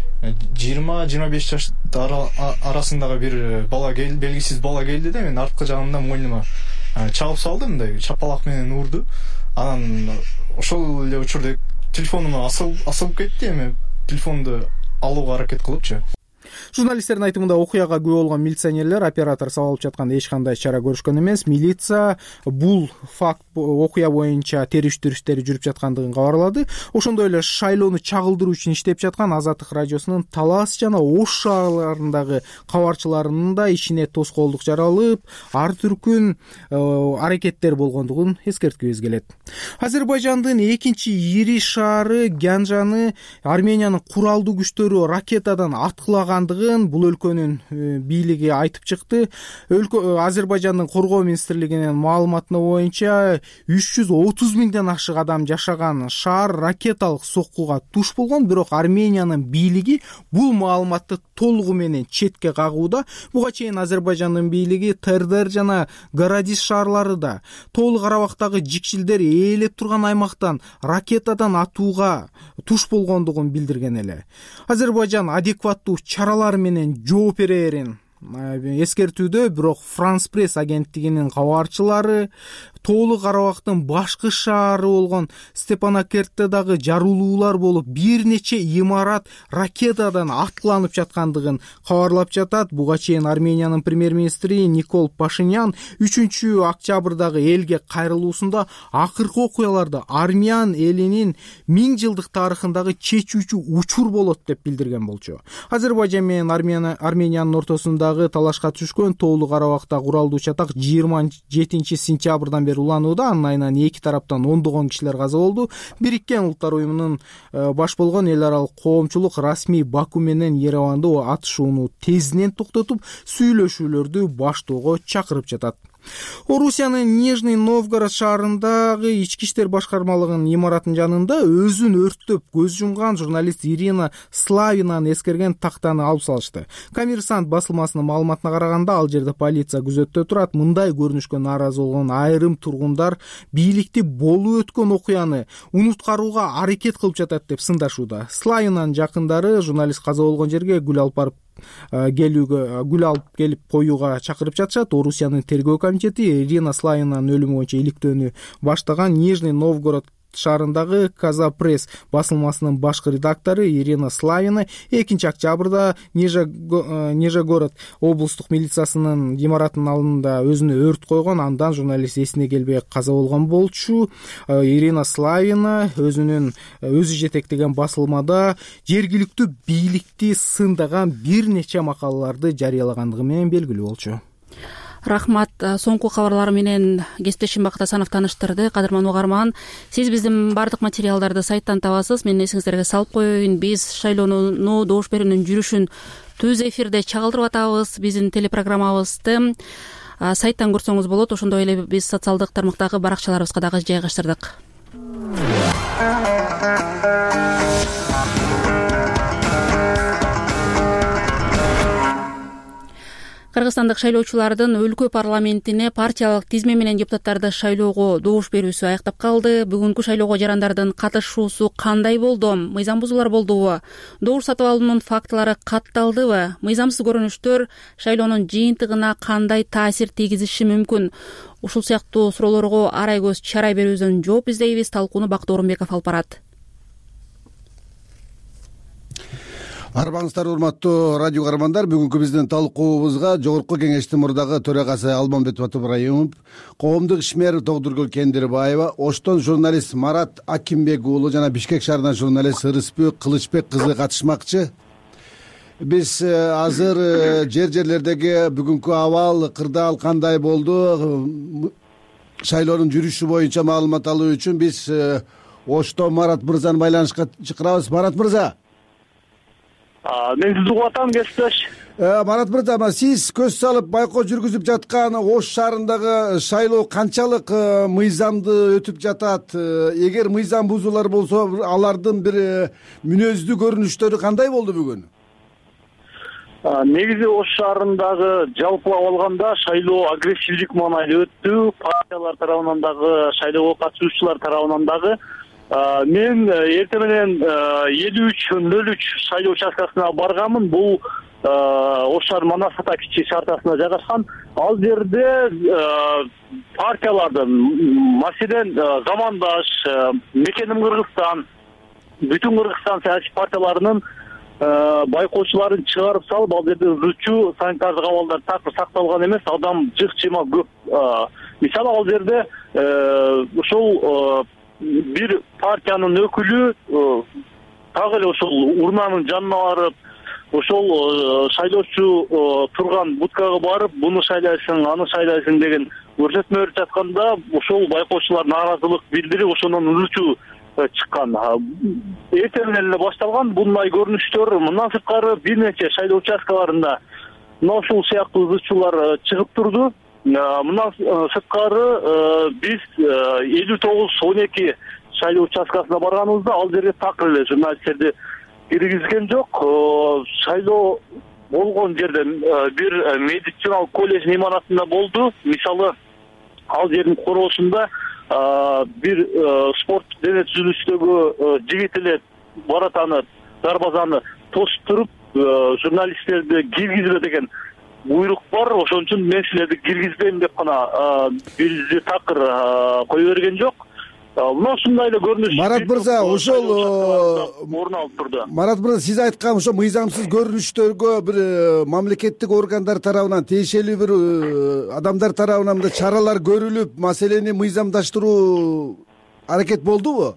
20-25 жаш арасындагы бир бала келди, белгисиз бала келди да, мен арткы жагымдан мойнума чабып салды, мындай чапалак менен урду. Анан ошол эле учурда телефонума асылып кетти, эми телефонду алууга аракет кылыпчы. Журналисттердин айтымында окуяга күбө болгон милиционерлер оператор сабап алып жатканда эч кандай чара көрүшкөн эмес. Милиция бул факт окуя боюнча териштирүү иштери жүрүп жаткандыгын кабарлады. Ошондой эле шайлоону чагылдыруу үчүн иштеп жаткан Азаттык радиосунун Талас жана Ош шаарларындагы кабарчыларынын да ишине тоскоолдук жаралып, ар түркүн аракеттер болгондугун эскерткибиз келет. Азербайжандын экинчи ири шаары Гянжаны Армениянын куралдуу күчтөрү ракетадан аткылагандыгын бул өлкөнүн бийлиги айтып чыкты. Азербайжандын коргоо министрлигинин маалыматына боюнча 330 миңден ашык адам жашаган шаар ракеталык соккуга туш болгон, бирок Армениянын бийлиги бул маалыматты толугу менен четке кагууда. Буга чейин Азербайжандын бийлиги Тердер жана Горадис шаарлары да Тоолуу Карабактагы жикшилдер ээлеп турган аймактан ракетадан атууга туш болгондугун билдирген эле. Азербайжан адекваттуу чаралар менен жооп берерин эскертүүдө, бирок Франс пресс агенттигинин кабарчылары Тоолуу Карабактын башкы шаары болгон Степанакерттедагы жарылуулар болуп, бир нече имарат ракетадан аткыланып жаткандыгын кабарлап жатат. Буга чейин Армениянын премьер-министри Никол Пашинян 3-октябрдагы элге кайрылуусунда акыркы окуяларды армян элинин 1000 жылдык тарыхындагы чечүүчү учур болот деп билдирген болчу. Азербайжан менен Армениянын ортосундагы талашка түшкөн Тоолуу Карабакта куралдуу чатак 27 сентябрдан уланууда. Анын айынан эки тараптан ондогон кишилер каза болду. Бириккен Улуттар уюмунун баш болгон эл аралык коомчулук расмий Баку менен Ереванда атышууну тезинен токтотуп, сүйлөшүүлөрдү баштоого чакырып жатат. Орусиянын Нижний Новгород шаарындагы ички иштер башкармалыгынын имаратынын жанында өзүн өрттөп көз жумган журналист Ирина Славинаны эскерген тактаны алып салышты. Коммерсант басылмасынын маалыматына караганда, ал жерде полиция күзөттө турат. Мындай көрүнүшкө нааразы болгон айрым тургундар бийликти болуп өткөн окуяны унуткарууга аракет кылып жатат деп сындашууда. Славинанын жакындары журналист каза болгон жерге гүл алып келип коюуга чакырып жатышат. Орусиянын тергөө комитети Ирина Славинанын өлүмү боюнча иликтөөнү баштаган. Нижний Новгород шаарындагы Каза пресс басылмасынын башкы редактору Ирина Славина 2-октябрда Нижегород облустук милициясынын имаратынын алдында өзүнө өрт койгон. Андан журналист эсине келбей каза болгон болчу. Ирина Славина өзү жетектеген басылмада жергиликтүү бийликти сындаган бир нече макалаларды жарыялагандыгы менен белгилүү болчу. Рахмат. Соңку кабарлар менен кесиптешим Бакыт Асанов тааныштырды. Кадырман угарман, сиз биздин бардык материалдарды сайттан табасыз. Мен эсиңиздерге салып коеюн, биз шайлоонун добуш берүүнүн жүрүшүн түз эфирде чагылдырып атабыз. Биздин телепрограммабызды сайттан көрсөңүз болот. Ошондой эле биз социалдык тармактагы баракчаларыбызга дагы жайгаштырдык. Кыргызстандык шайлоочулардын өлкө парламентине партиялык тизме менен депутаттарды шайлоого добуш берүүсү аяктап калды. Бүгүнкү шайлоого жарандардын катышуусу кандай болду? Мыйзам бузуулар болдубу? Добуш сатып алуунун фактылары катталдыбы? Мыйзамсыз көрүнүштөр шайлоонун жыйынтыгына кандай таасир тийгизиши мүмкүн? Ушул сыяктуу суроолорго арай көз чарай берүүбүздөн жооп издейбиз. Талкууну Бакыт Орунбеков алып барат. Арбаңыздар, урматтуу радио каармандар, бүгүнкү биздин талкуубузга Жогорку Кеңештин мурдагы төрагасы Алмамбетов Ибраимов, коомдук ишмер Тогдургүл Кендирбаева, Оштон журналист Марат Акимбек уулу жана Бишкек шаарынан журналист Ырысбек Кылычбек кызы катышмакчы. Биз азыр жерлердеги бүгүнкү абал, кырдаал кандай болду, шайлоонун жүрүшү боюнча маалымат алуу үчүн биз Оштон Марат мырзаны байланышка чакырабыз. Марат мырза. Мен сизди угуп атам, кесиптеш. Марат мырза, сиз көз салып байкоо жүргүзүп жаткан Ош шаарындагы шайлоо канчалык мыйзамды өтүп жатат? Эгер мыйзам бузуулар болсо, алардын бир мүнөздүү көрүнүштөрү кандай болду бүгүн? Негизи Ош шаарындагы жалпылап алганда шайлоо агрессивдик маанайда өттү. Партиялар тарабынан дагы, шайлоого катышуучулар тарабынан дагы. Мен эртең менен 7303 шайлоо участкасына барганмын. Бул Ош шаар Манас ата кичи шаартасына жайгашкан. Ал жерде партиялардын, маселен Замандаш, Мекеним Кыргызстан, бүтүн Кыргызстан саясий партияларынын байкоочуларын чыгарып салып, ал жерде ызычуу санитардык абалдар такыр сакталган эмес, адам жык-жыйма көп. Мисалы ал жерде ошол бир партиянын өкүлү так эле ошол урнанын жанына барып, ошол шайлоочу турган будкага барып, буну шайлайсың, аны шайлайсың деген көрсөтмө берип жатканда, ошол байкоочулар нааразылык билдирип, ошондон ызычуу чыккан. Эртең эле башталган bunday көрүнүштөр. Мындан сырткары бир нече шайлоо участкаларында мына ушул сыяктуу ызычуулар чыгып турду. Мындан сырткары биз 59-12 шайлоо участкасына барганыбызда ал жерге такыр эле журналисттерди киргизген жок. Шайлоо болгон жерде бир медициналык колледждин имаратында болду. Мисалы ал жердин короосунда бир спорт дене түзүлүшүндөгү жигит эле баратаны дарбазаны тосуп туруп журналисттерди киргизбе деген буйрук бар. Ошон үчүн мен силерди киргизбейм деп гана бизди такыр кое берген жок. Мына ушундай эле көрүнүш Марат мырза, ошол орун алып турду. Марат мырза, сиз айткан ошо мыйзамсыз көрүнүштөргө бир мамлекеттик органдар тарабынан, тиешелүү бир адамдар тарабынан да чаралар көрүлүп, маселени мыйзамдаштыруу аракет болдубу?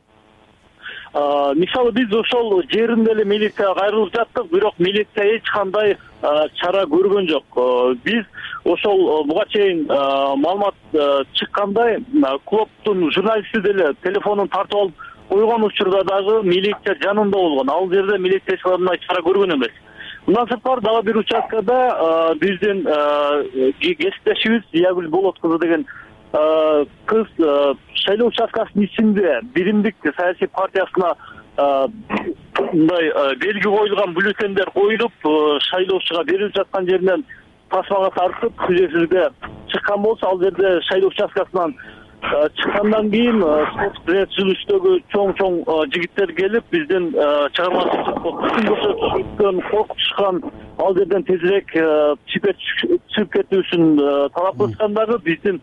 Мисалы биз ошол жеринде эле милицияга кайрылып жаттык, бирок милиция эч кандай чара көргөн жок. Биз ошол буга чейин маалымат чыккандай, клубдун журналисти деле телефонун тартып алып койгон учурда дагы милиция жанында болгон. Ал жерде милиция мындай чара көргөн эмес. Мындан сырткары дагы бир участкада биздин кесиптешибиз Ягүл Болот кызы деген кыз шайлоо участкасынын ичинде биримдик саясий партиясына мындай белги коюлган бюллетендер коюлуп, шайлоочуга берилип жаткан жеринен тасмага тартып, күзөтүүгө чыккан болсо, ал жерде шайлоо участкасынан чыккандан кийин спорт түзүлүштөгү чоң жигиттер келип, биздин чыгармачылыктан коркутушкан, ал жерден тезирээк чыгып кетүүсүн талап кылышкандагы биздин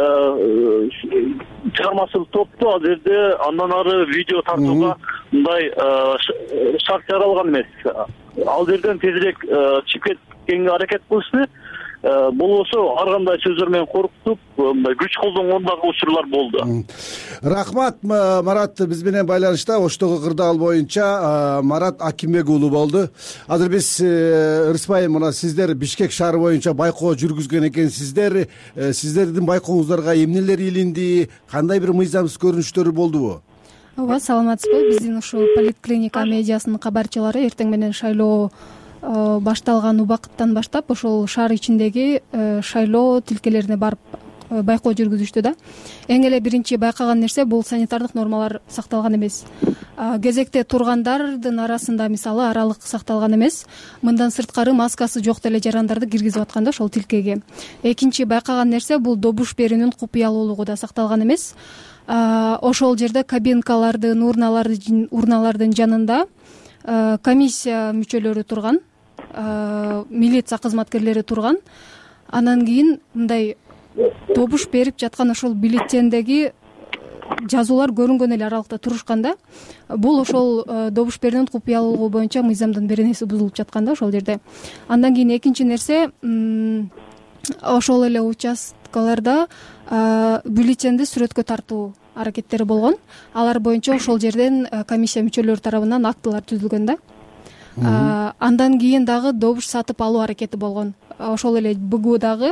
чыгармачылык топту ал жерде андан ары видео тартууга мындай шарт жаралган эмес. Ал жерден тезирээк чыгып кеткенге аракет кылышты. Болбосо ар кандай сөздөр менен коркутуп, мындай күч колдонгондагы учурлар болду. Рахмат, Марат биз менен байланышта Оштогу кырдаал боюнча Марат Акимбек уулу болду. Азыр биз ырыспай, мына сиздер Бишкек шаары боюнча байкоо жүргүзгөн экенсиздер. Сиздердин байкооңуздарга эмнелер илинди, кандай бир мыйзамсыз көрүнүштөр болдубу? Ооба, саламатсызбы? Биздин ушул Политклиника медиасынын кабарчылары эртең менен шайлоо башталган убакыттан баштап ошол шаар ичиндеги шайлоо тилкелерине барып байкоо жүргүзүштү да. Эң эле биринчи байкаган нерсе бул санитардык нормалар сакталган эмес. Кезекте тургандардын арасында мисалы аралык сакталган эмес. Мындан сырткары маскасы жок деле жарандарды киргизип аткан да ошол тилкеге. Экинчи байкаган нерсе бул добуш берүүнүн купуялуулугу да сакталган эмес. Ошол жерде кабинкалардын, урналардын жанында комиссия мүчөлөрү турган, милиция кызматкерлери турган. Анан кийин мындай добуш берип жаткан ошол бюллетендеги жазуулар көрүнгөн эле аралыкта турушкан да. Бул ошол добуш берүүнүн купуялуулугу боюнча мыйзамдын беренеси бузулуп жаткан да ошол жерде. Андан кийин экинчи нерсе, ошол эле участкаларда бюллетенди сүрөткө тартуу аракеттери болгон. Алар боюнча ошол жерден комиссия мүчөлөрү тарабынан актылар түзүлгөн да. Андан кийин дагы добуш сатып алуу аракети болгон. Ошол эле БГУдагы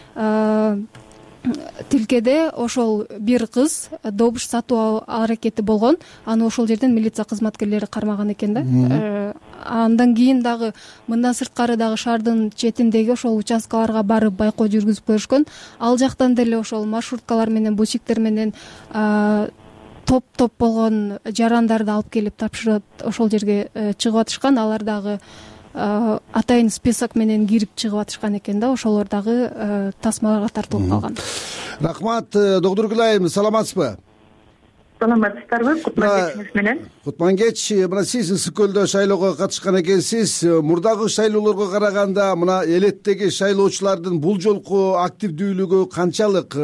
тилкеде ошол бир кыз добуш сатуу аракети болгон. Аны ошол жерден милиция кызматкерлери кармаган экен да. Андан кийин дагы мындан сырткары дагы шаардын четиндеги ошол участкаларга барып байкоо жүргүзүп көрүшкөн. Ал жактан деле ошол маршруткалар менен, бусиктер менен топ болгон жарандарды алып келип тапшырып ошол жерге чыгып атышкан. Алар дагы атайын список менен кирип чыгып атышкан экен да. Ошолор дагы тасмаларга тартылып калган. Рахмат, доктор Гүлайым, саламатсызбы? саламатсыздарбы? Кутман менен. Кутмангеч, мына сиз Ысык көлдө шайлоого катышкан экенсиз. Мурдагы шайлоолорго караганда мына элеттеги шайлоочулардын бул жолку активдүүлүгү канчалык?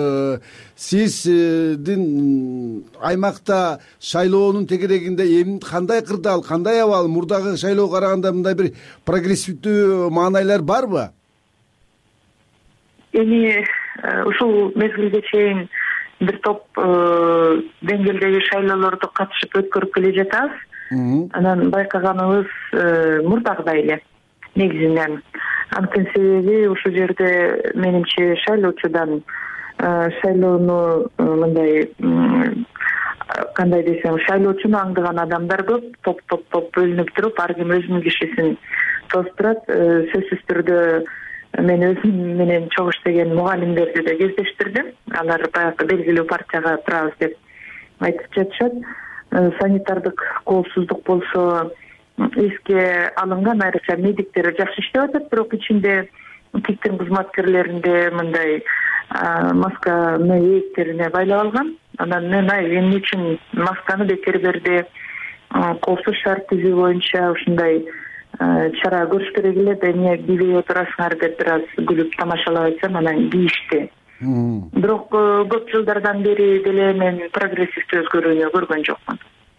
Сиздин аймакта шайлоонун тегерегинде кандай кырдаал, кандай абал? Мурдагы шайлоого караганда мындай бир прогрессивдүү маанайлар барбы? Эми ушул мезгилге чейин бир топ деңгээлдеги шайлоолорду катышып өткөрүп келе жатабыз. Анан байкаганыбыз мурдагыдай эле негизинен. Анткени себеби ушул жерде менимче шайлоочудан шайлоону мындай кандай десем, шайлоочуну аңдыган адамдар көп, топ бөлүнүп туруп, ар ким өзүнүн кишисин тоздурат. Сөзсүз түрдө мен өзүм менен чогуу иштеген мугалимдерди да кездештирдим. Алар баягы белгилүү партияга турабыз деп айтып жатышат. Санитардык коопсуздук болсо эске алынган, айрыкча медиктер жакшы иштеп атат, бирок ичинде тиктин кызматкерлеринде мындай масканы ээктерине байлап алган. Анан мен эмне үчүн масканы бекер берди, коопсуз шарт түзүү боюнча ушундай чара көрүш керек эле, эмне кийбей отурасыңар деп бир аз күлүп тамашалап айтсам, анан кийишти. Бирок көп жылдардан бери деле мен прогрессивдүү өзгөрүүнү көргөн жокмун.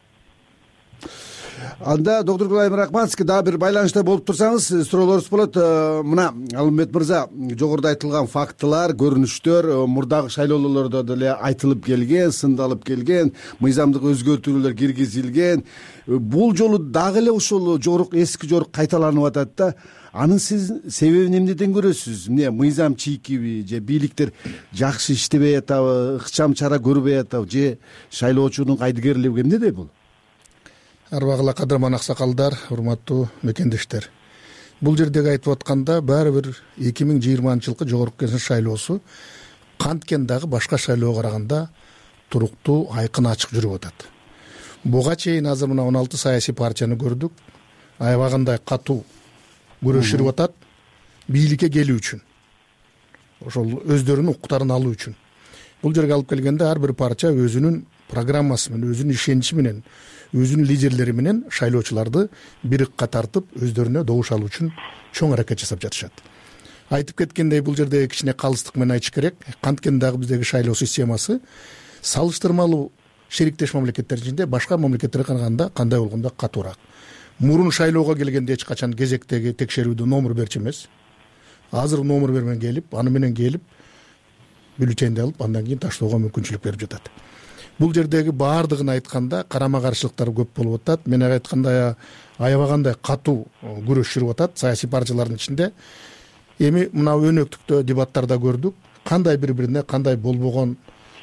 Анда доктор Гүлайым Рахматовский дагы бир байланышта болуп турсаңыз суроолорубуз болот. Мына Алымбет мырза, жогоруда айтылган фактылар, көрүнүштөр мурдагы шайлоолордо деле айтылып келген, сындалып келген, мыйзамдык өзгөртүүлөр киргизилген. Бул жолу дагы эле ушул эски жорук кайталанып атат да. Анын сиз себебин эмнеден көрөсүз? Эмне мыйзам чийкиби же бийликтер жакшы иштебей атабы, ыкчам чара көрбөй атабы же шайлоочунун кайдыгерлиги эмнеде бул? Арбагыла кадырман аксакалдар, урматтуу мекендештер. Бул жердеги айтып атканда баары бир 2020-жылкы жогорку кеңеш шайлоосу канткен дагы башка шайлоого караганда туруктуу, айкын, ачык жүрүп атат. Буга чейин азыр мына 16 саясий партияны көрдүк. Аябагандай катуу күрөшүп атат бийликке келүү үчүн. Ошол өздөрүнүн укуктарын алуу үчүн. Бул жерге алып келгенде ар бир партия өзүнүн программасы менен, өзүнүн ишеничи менен, өзүнүн лидерлери менен шайлоочуларды бир ыкка тартып, өздөрүнө добуш алуу үчүн чоң аракет жасап жатышат. Айтып кеткендей, бул жерде кичине калыстык менен айтыш керек. Канткен дагы биздеги шайлоо системасы салыштырмалуу шериктеш мамлекеттер ичинде башка мамлекеттерге караганда кандай болгондо катуураак. Мурун шайлоого келгенде эч качан кезектеги текшерүүдө номер берчү эмес. Азыр номер бермен келип, аны менен келип бюллетенди алып, андан кийин таштоого мүмкүнчүлүк берип жатат. Бул жердеги баардыгын айтканда карама каршылыктар көп болуп атат. Мен айткандай аябагандай катуу күрөш жүрүп атат саясий партиялардын ичинде. Эми мына өнөктүктө дебаттарда көрдүк, кандай бири-бирине кандай болбогон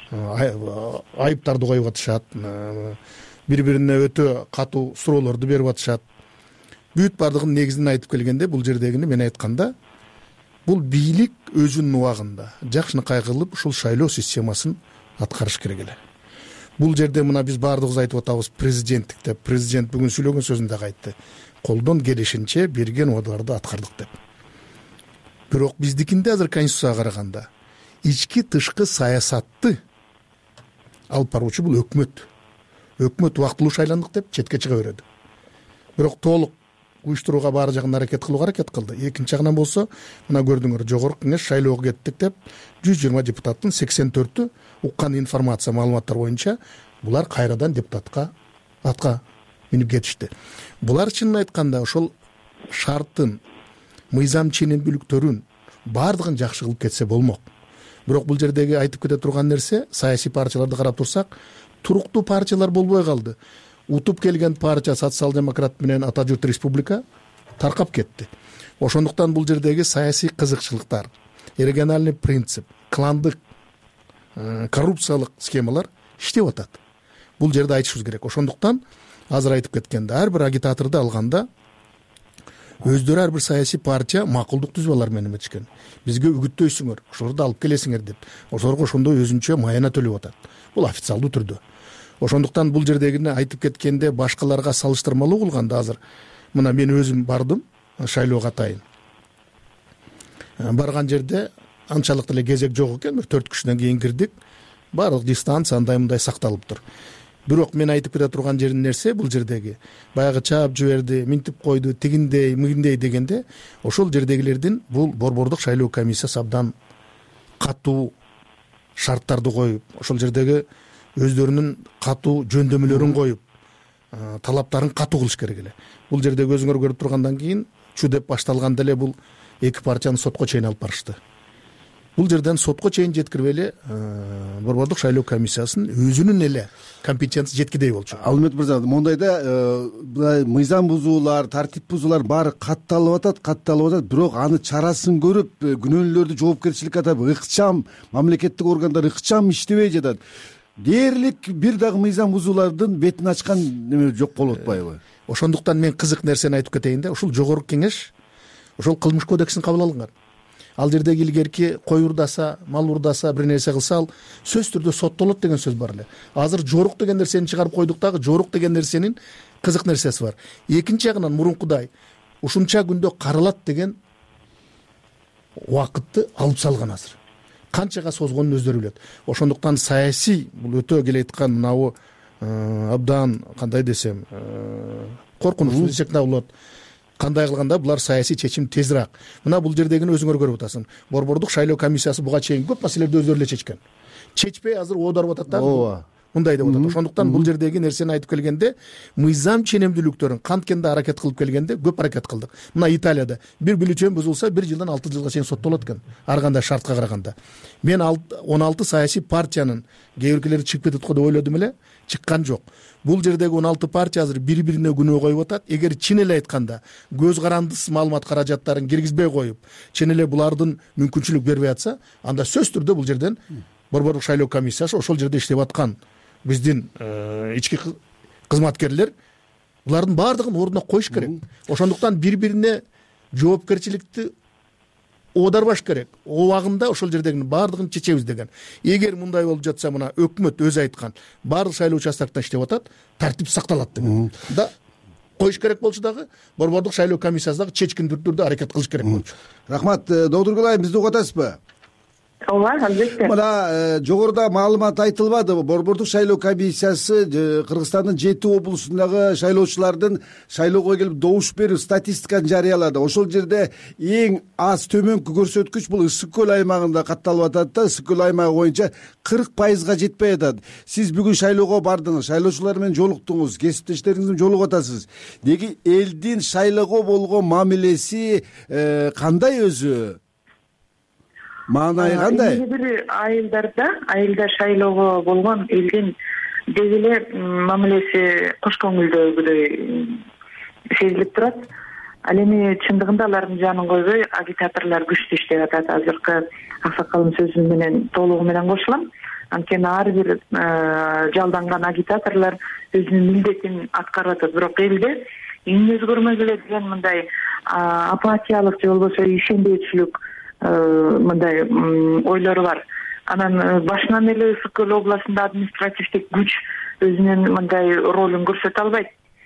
айыптарды коюп атышат, бири-бирине өтө катуу суроолорду берип атышат. Бүт бардыгын негизинен айтып келгенде, бул жердегини мен айтканда, бул бийлик өзүнүн убагында жакшынакай кылып ушул шайлоо системасын аткарыш керек эле. Бул жерде мына биз баардыгыбыз айтып атабыз президенттик деп. Президент бүгүн сүйлөгөн сөзүндө айтты. Колдон келишинче берген убадаларды аткардык деп. Бирок биздикинде азыр конституцияга караганда ички тышкы саясатты алып баруучу бул өкмөт. Өкмөт убактылуу шайландык деп четке чыга берди. Бирок толук уюштурууга баары жагын аракет кылууга аракет кылды. Экинчи жагынан болсо, мына көрдүңөр, жогорку кеңеш шайлоого кеттик деп 120 депутаттын 84-ü уккан информация, маалыматтар боюнча булар кайрадан депутатка атка минип кетишти. Булар чынын айтканда ошол шарттын, мыйзам ченемдүүлүктөрүн баардыгын жакшы кылып кетсе болмок. Бирок бул жердеги айтып кете турган нерсе, саясий партияларды карап турсак, туруктуу партиялар болбой калды. Утуп келген партия социал-демократ менен Ата журт республика таркап кетти. Ошондуктан бул жердеги саясий кызыкчылыктар, региональный принцип, кландык, коррупциялык схемалар иштеп атат. Бул жерде айтышыбыз керек. Ошондуктан азыр айтып кеткенде ар бир агитаторду алганда өздөрү ар бир саясий партия макулдук түзүп менен эметишкен. Бизге үгүттөйсүңөр, ошолорду алып келесиңер деп. Ошолорго ошондой өзүнчө маяна төлөп атат. Бул официалдуу түрдө. Ошондуктан бул жердегини айтып кеткенде башкаларга салыштырмалуу кылганда азыр мына мен өзүм бардым шайлоого атайын. Барган жерде анчалык деле кезек жок экен, 4 кишиден кийин кирдик. Баардык дистанция андай мындай сакталып тур. бирок мен айтып кете турган жерим нерсе бул жердеги баягы чаап жиберди, минтип койду, тигиндей, мигиндей дегенде ошол жердегилердин бул борбордук шайлоо комиссиясы абдан катуу шарттарды коюп, ошол жердеги өздөрүнүн катуу жөндөмөлөрүн коюп, талаптарын катуу кылыш керек эле. Бул жердеги өзүңөр көрүп тургандан кийин чу деп башталганда эле бул эки партияны сотко чейин алып барышты. Бул жерден сотко чейин жеткирип эле борбордук шайлоо комиссиясынын өзүнүн эле компетенциясы жеткидей болчу. Алмет мырза, мондайда мыйзам бузуулар, тартип бузуулар баары катталып атат, бирок аны чарасын көрүп, күнөөлөрдү жоопкерчиликке тартып, ыкчам мамлекеттик органдар ыкчам иштебей жатат. Дээрлик бир дагы мыйзам бузуулардын бетин ачкан неме жок болуп атпайбы? Ошондуктан мен кызык нерсени айтып кетейин да, ушул жогорку кеңеш ошол кылмыш кодексин кабыл алган. Ал жердеги илгерки кой урдаса, мал урдаса, бир нерсе кылса ал сөзсүз түрдө соттолот деген сөз бар эле. Азыр жорук деген нерсени чыгарып койдук дагы, жорук деген нерсенин кызык нерсеси бар. Экинчи жагынан мурункудай ушунча күндө каралат деген убакытты алып салган азыр. Канчага созгонун өздөрү билет. Ошондуктан саясий бул өтө келейткан мынабу абдан кандай десем коркунучтуу десек да болот. Кандай кылганда булар саясий чечим тезирээк. Мына бул жердегини өзүңөр көрүп атасың. Борбордук шайлоо комиссиясы буга чейин көп маселелерди өздөрү эле чечкен. Чечпей азыр оодарып атат да. Ооба. Мындай деп атат. Ошондуктан бул жердеги нерсени айтып келгенде, мыйзам ченемдүүлүктөрүн канткенде аракет кылып келгенде көп аракет кылдык. Мына Италияда бир бюллетень бузулса 1 жылдан 6 жылга чейин соттолот экен. Ар кандай шартка караганда. Мен 16 саясий партиянын кээ биркилери чыгып кетет го деп ойлодум эле, чыккан жок. Бул жердеги 16 партия азыр бири-бирине күнөө коюп атат. Эгер чын эле айтканда көз карандысыз маалымат каражаттарын киргизбей коюп, чын эле булардын мүмкүнчүлүк бербей атса, анда сөзсүз түрдө бул жерден борбордук шайлоо комиссиясы ошол жерде иштеп аткан биздин ички кызматкерлер булардын баардыгын ордуна коюш керек. Ошондуктан бири-бирине жоопкерчиликти оодарбаш керек. Убагында ошол жердегинин баардыгын чечебиз деген. Эгер мындай болуп жатса, мына өкмөт өзү айткан, баардык шайлоо участоктарында иштеп атат, тартип сакталат деген. Да коюш керек болчу дагы, борбордук шайлоо комиссиясы дагы чечкин түрдө аракет кылыш керек болчу. Рахмат, Доктур Гулаев, бизди угуп атасызбы? Ооба, албетте. Мына жогоруда маалымат айтылбады. Борбордук шайлоо комиссиясы Кыргызстандын 7 облусундагы шайлоочулардын шайлоого келип добуш берүү статистиканы жарыялады. Ошол жерде эң аз төмөнкү көрсөткүч бул Ысык көл аймагында катталып атат да, Ысык көл аймагы боюнча 40%га жетпей атат. Сиз бүгүн шайлоого бардыңыз, шайлоочулар менен жолуктуңуз, кесиптештериңиз менен жолугуп атасыз. Деги элдин шайлоого болгон мамилеси кандай өзү? Маанайы кандай? Бир айылдар шайлоого болгон элдин деги эле мамилеси кош көңүлдөгүдөй сезилип турат. Ал эми чындыгында алардын жанын койбой агитаторлор күчтүү иштеп атат. Азыркы аксакалдын сөзү менен толугу менен кошулам. Анткени ар бир жалданган агитаторлор өзүнүн милдетин аткарып атат. Бирок элде эң өзгөрмөгүлө деген мындай апатиялык же болбосо ишенбейчүлүк мындай ойлору бар. Анан башынан эле Ысык көл областында административдик күч өзүнүн мындай ролун көрсөтө албайт.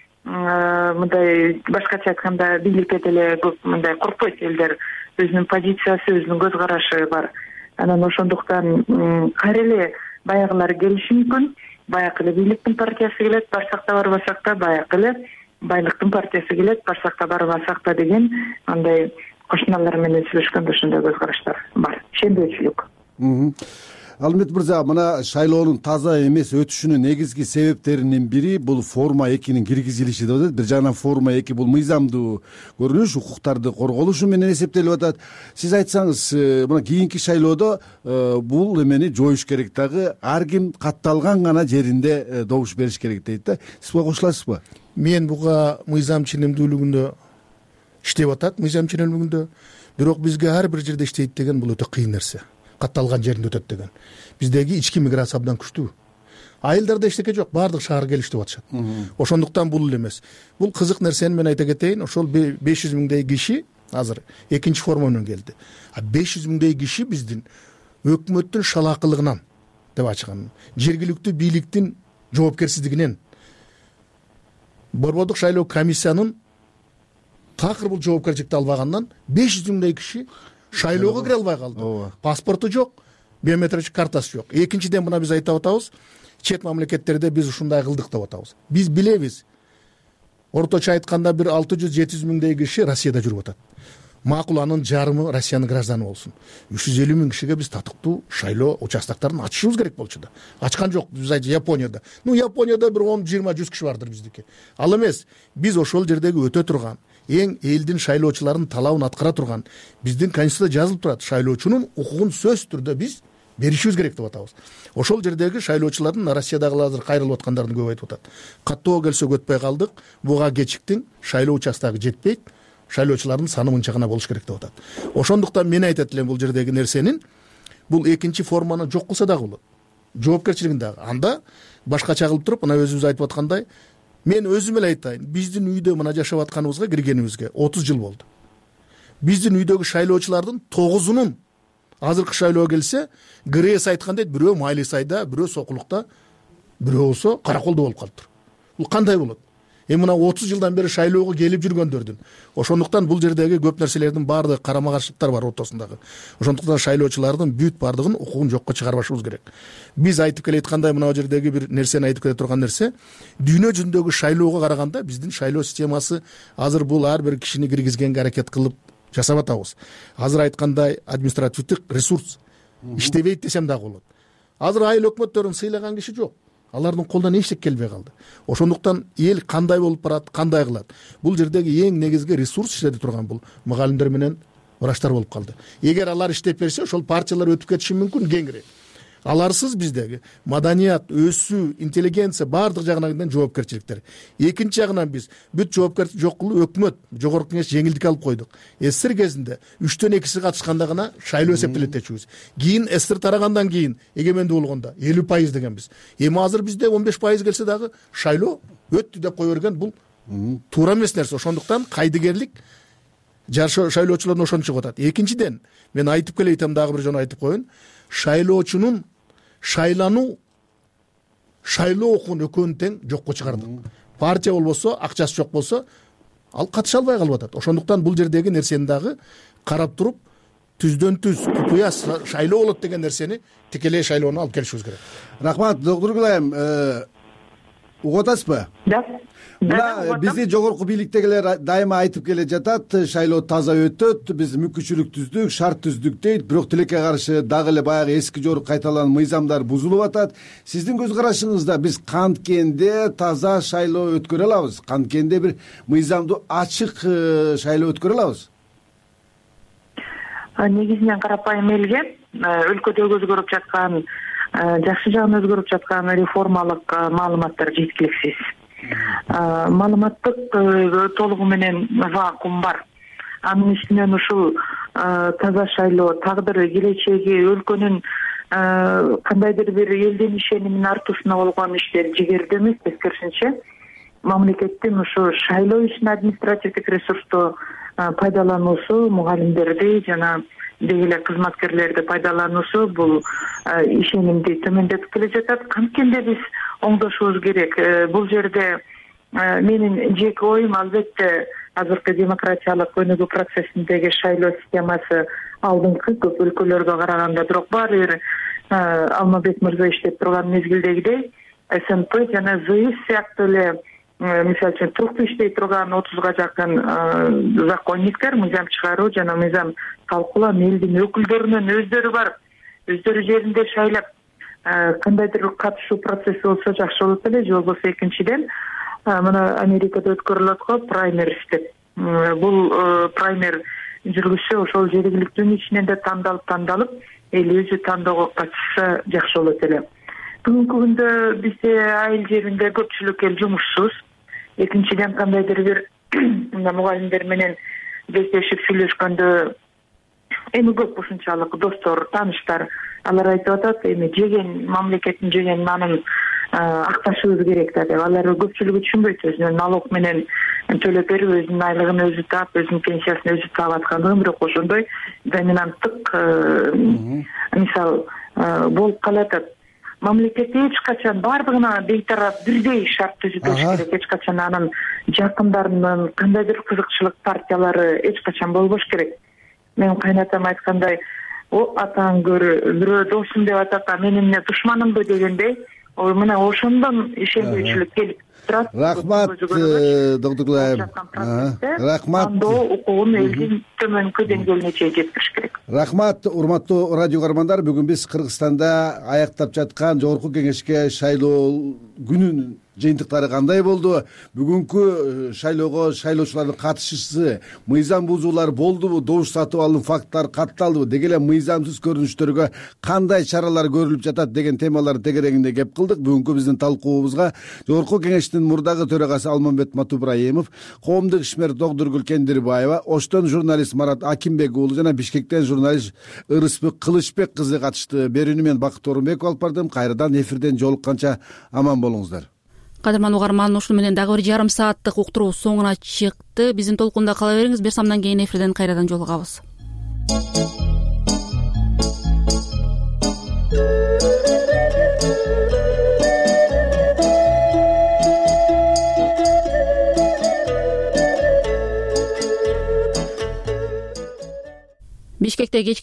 Мындай башкача айтканда бийликке деле көп мындай коркпойт элдер. Өзүнүн позициясы, өзүнүн көз карашы бар. Анан ошондуктан кайра эле баягылар келиши мүмкүн. Баягы эле бийликтин партиясы келет, барсак да барбасак да, баягы эле байлыктын партиясы келет, барсак да барбасак да деген андай кошуналар менен сүйлөшкөндө ошондой көз караштар бар. Ишенбөөчүлүк. Алмет мырза, мына шайлоонун таза эмес өтүшүнүн негизги себептеринин бири бул форма 2нин киргизилиши деп атат. Бир жагынан форма 2 бул мыйзамдуу көрүнүш, укуктарды корголушу менен эсептелип атат. Сиз айтсаңыз, мына кийинки шайлоодо бул эмени жоюш керек дагы, ар ким катталган гана жеринде добуш бериш керек дейт да. Сиз буга кошуласызбы? Мен буга мыйзам ченемдүүлүгүндө иштеп атат, мыйзам ченемдүүлүгүндө. Бирок бизге ар бир жерде иштейт деген бул өтө кыйын нерсе. Катталган жеринде өтөт деген. Биздеги ички миграция абдан күчтүү. Айылдарда эчтеке жок, баардык шаарга келип иштеп атышат. Ошондуктан бул эле эмес. Бул кызык нерсени мен айта кетейин. Ошол 500 миңдей киши азыр экинчи форма менен келди. 500 миңдей киши биздин өкмөттүн шалаакылыгынан деп ачкан, жергиликтүү бийликтин жоопкерсиздигинен, борбордук шайлоо комиссиянын такыр бул жоопкерчиликти албагандан 500 миңдей киши шайлоого кире албай калды. Паспорту жок, биометрик картасы жок. Экинчиден мына биз айтып атабыз, чет мамлекеттерде биз ушундай кылдык деп атабыз. Биз билебиз. Орточо айтканда бир 600-700 миңдей киши Россияда жүрүп атат. Макул анын жарымы Россиянын гражданы болсун. 350 миң кишиге биз татыктуу шайлоо участокторун ачышыбыз керек болчу да. Ачкан жок биз Японияда. Японияда бир 10-20-100 киши бардыр биздики. Ал эмес, биз ошол жердеги өтө турган эң элдин шайлоочуларынын талабын аткара турган биздин конституцияда жазылып турат. Шайлоочунун укугун сөзсүз түрдө биз беришибиз керек деп атабыз. Ошол жердеги шайлоочулардын Россиядагы азыр кайрылып аткандарын көп айтып атат. Каттоо келсек өтпөй калдык. Буга кечиктин шайлоо участогу жетпейт. Шайлоочулардын саны мынча гана болуш керек деп атат. Ошондуктан мен айтат элем бул жердеги нерсенин бул экинчи форманы жок кылса дагы болот. Жоопкерчилигин дагы. Анда башкача кылып туруп, мына өзүбүз айтып аткандай, мен өзүм эле айтайын, биздин үйдө мына жашап атканыбызга киргенибизге 30 жыл болду. Биздин үйдөгү шайлоочулардын 9-унун азыркы шайлоо келсе, ГРС айткан дейт, бирөө Майли сайда, бирөө Сокулукта, бирөө болсо Караколдо болуп калыптыр. Бул кандай болот? Мына 30 жылдан бери шайлоого келип жүргөндөрдүн. Ошондуктан бул жердеги көп нерселердин баардыгы карама-каршылыктар бар ортосундагы. Ошондуктан шайлоочулардын бүт баардыгын укугун жокко чыгарбашыбыз керек. Биз айтып келаткандай мына жердеги бир нерсени айтып келе турган нерсе, дүйнө жүзүндөгү шайлоого караганда биздин шайлоо системасы азыр бул ар бир кишини киргизгенге аракет кылып жасап атабыз. Азыр айткандай административдик ресурс иштебейт десем дагы болот. Азыр айыл өкмөттөрүн сыйлаган киши жок. Алардын колунан эчтек келбей калды. Ошондуктан эл кандай болуп барат, кандай кылат? Бул жердеги эң негизги ресурс иштете турган бул мугалимдер менен врачтар болуп калды. Эгер алар иштеп берсе, ошол партиялар өтүп кетиши мүмкүн кеңири. Аларсыз биздеги маданият, өсүү, интеллигенция баардык жагынан жоопкерчиликтер. Экинчи жагынан биз бүт жоопкерчилик жок кылып өкмөт, жогорку кеңеш жеңилдик алып койдук. СССР кезинде 3-төн 2 катышканда гана шайлоо эсептелет дечүбүз. Кийин СССР тарагандан кийин эгемендүү болгондо 50% дегенбиз. Эми азыр бизде 15% келсе дагы шайлоо өттү деп кое берген бул туура эмес нерсе. Ошондуктан кайдыгерлик шайлоочулардан ошону чыгып атат. Экинчиден мен айтып келейтем, дагы бир жолу айтып коеюн. Шайлоочунун шайлоо укугун экөөнү тең жокко чыгардык. Партия болбосо, акчасы жок болсо, ал катыша албай калып атат. Ошондуктан бул жердеги нерсени дагы карап туруп, түздөн түз купуя шайлоо болот деген нерсени тикелей шайлоону алып келишибиз керек. Рахмат, доктор Гүлайым. Угуп атасызбы? Да. Мына бизди жогорку бийликтегилер дайыма айтып келе жатат, шайлоо таза өтөт, биз мүмкүнчүлүк түздүк, шарт түздүк дейт, бирок тилекке каршы дагы эле баягы эски жору кайталанган мыйзамдар бузулуп атат. Сиздин көз карашыңызда биз канткенде таза шайлоо өткөрө алабыз? Канткенде бир мыйзамдуу ачык шайлоо өткөрө алабыз? Негизинен карапайым элге өлкөдө өзгөрүп жаткан, жакшы жагын өзгөрүп жаткан реформалык маалыматтар жеткиликсиз. Маалыматтык толугу менен вакуум бар. Анын үстүнөн ушул таза шайлоо тагдыры, келечеги, өлкөнүн кандайдыр бир элдин ишенимин артуусуна болгон иштер жигерде эмес, тескерисинче мамлекеттин ушу шайлоо ишин административдик ресурсту пайдалануусу, мугалимдерди жана деги эле кызматкерлерди пайдалануусу бул ишенимди төмөндөтүп келе жатат. Канткенде биз оңдошубуз керек. Бул жерде менин жеке оюм, албетте азыркы демократиялык өнүгүү процессиндеги шайлоо системасы алдыңкы көп өлкөлөргө караганда, бирок баары бир Алмабек мырза иштеп турган мезгилдегидей СНП жана ЗИС сыяктуу эле мисалы үчүн туруктуу иштей турган 30га жакын законниктер мыйзам чыгаруу жана мыйзам талкуулоо элдин өкүлдөрүнөн өздөрү барып, өздөрү жеринде шайлап кандайдыр катышуу процесси болсо жакшы болот эле. Же болбосо экинчиден мына Америкада өткөрүлөт го праймерис деп. Бул праймер жүргүзсө ошол жергиликтүүнүн ичинен да тандалып, эл өзү тандоого катышса жакшы болот эле. Бүгүнкү күндө бизде айыл жеринде көпчүлүк эл жумушсуз. Экинчиден кандайдыр бир мугалимдер менен кездешип сүйлөшкөндө эми көп ушунчалык достор, тааныштар алар айтып атат, эми жеген мамлекеттин жеген нанын акташыбыз керек да деп. Алар көпчүлүгү түшүнбөйт, өзүнүн налог менен төлөп берип, өзүнүн айлыгын өзү таап, өзүнүн пенсиясын өзү таап аткандыгын, бирок ошондой доминанттык мисал болуп калат. Мамлекет эч качан баардыгына бейтарап бирдей шарт түзүп бериш керек. Эч качан анын жакындарынын кандайдыр кызыкчылык партиялары эч качан болбош керек. Менин кайнатам айткандай, атаң көрү, бирөө досум деп атат, мен эмне душманымбы дегендей, мына ошондон ишенбөөчүлүк келип турат. Рахмат, доктор Гулаев. Рахмат. Кандоо укугун элдин төмөнкү деңгээлине чейин жеткириш керек. Рахмат, урматтуу радио каармандар. Бүгүн биз Кыргызстанда аяктап жаткан Жогорку Кеңешке шайлоо күнүнүн жыйынтыктары кандай болду? Бүгүнкү шайлоого шайлоочулардын катышуусу мыйзам бузуулар болдубу? Добуш сатып алуу факттары катталдыбы? Деги эле мыйзамсыз көрүнүштөргө кандай чаралар көрүлүп жатат деген темалар тегерегинде кеп кылдык. Бүгүнкү биздин талкуубузга Жогорку Кеңештин мурдагы төрагасы Алмамбет Матубраимов, коомдук ишмер Догдургүл Кендирбаева, Оштон журналист Марат Акимбек уулу жана Бишкектен журналист Ырысбек Кылычбек кызы катышты. Берүүнү мен Бакыт Орунбеков алып бардым. Кайрадан эфирден жолукканча аман болуңуздар. Кадырман угарман, ушуну менен дагы бир жарым сааттык уктуруу соңуна чыкты. Биздин толкунда кала бериңиз. Бир самдан кийин эфирден кайрадан жолугабыз. Бишкекте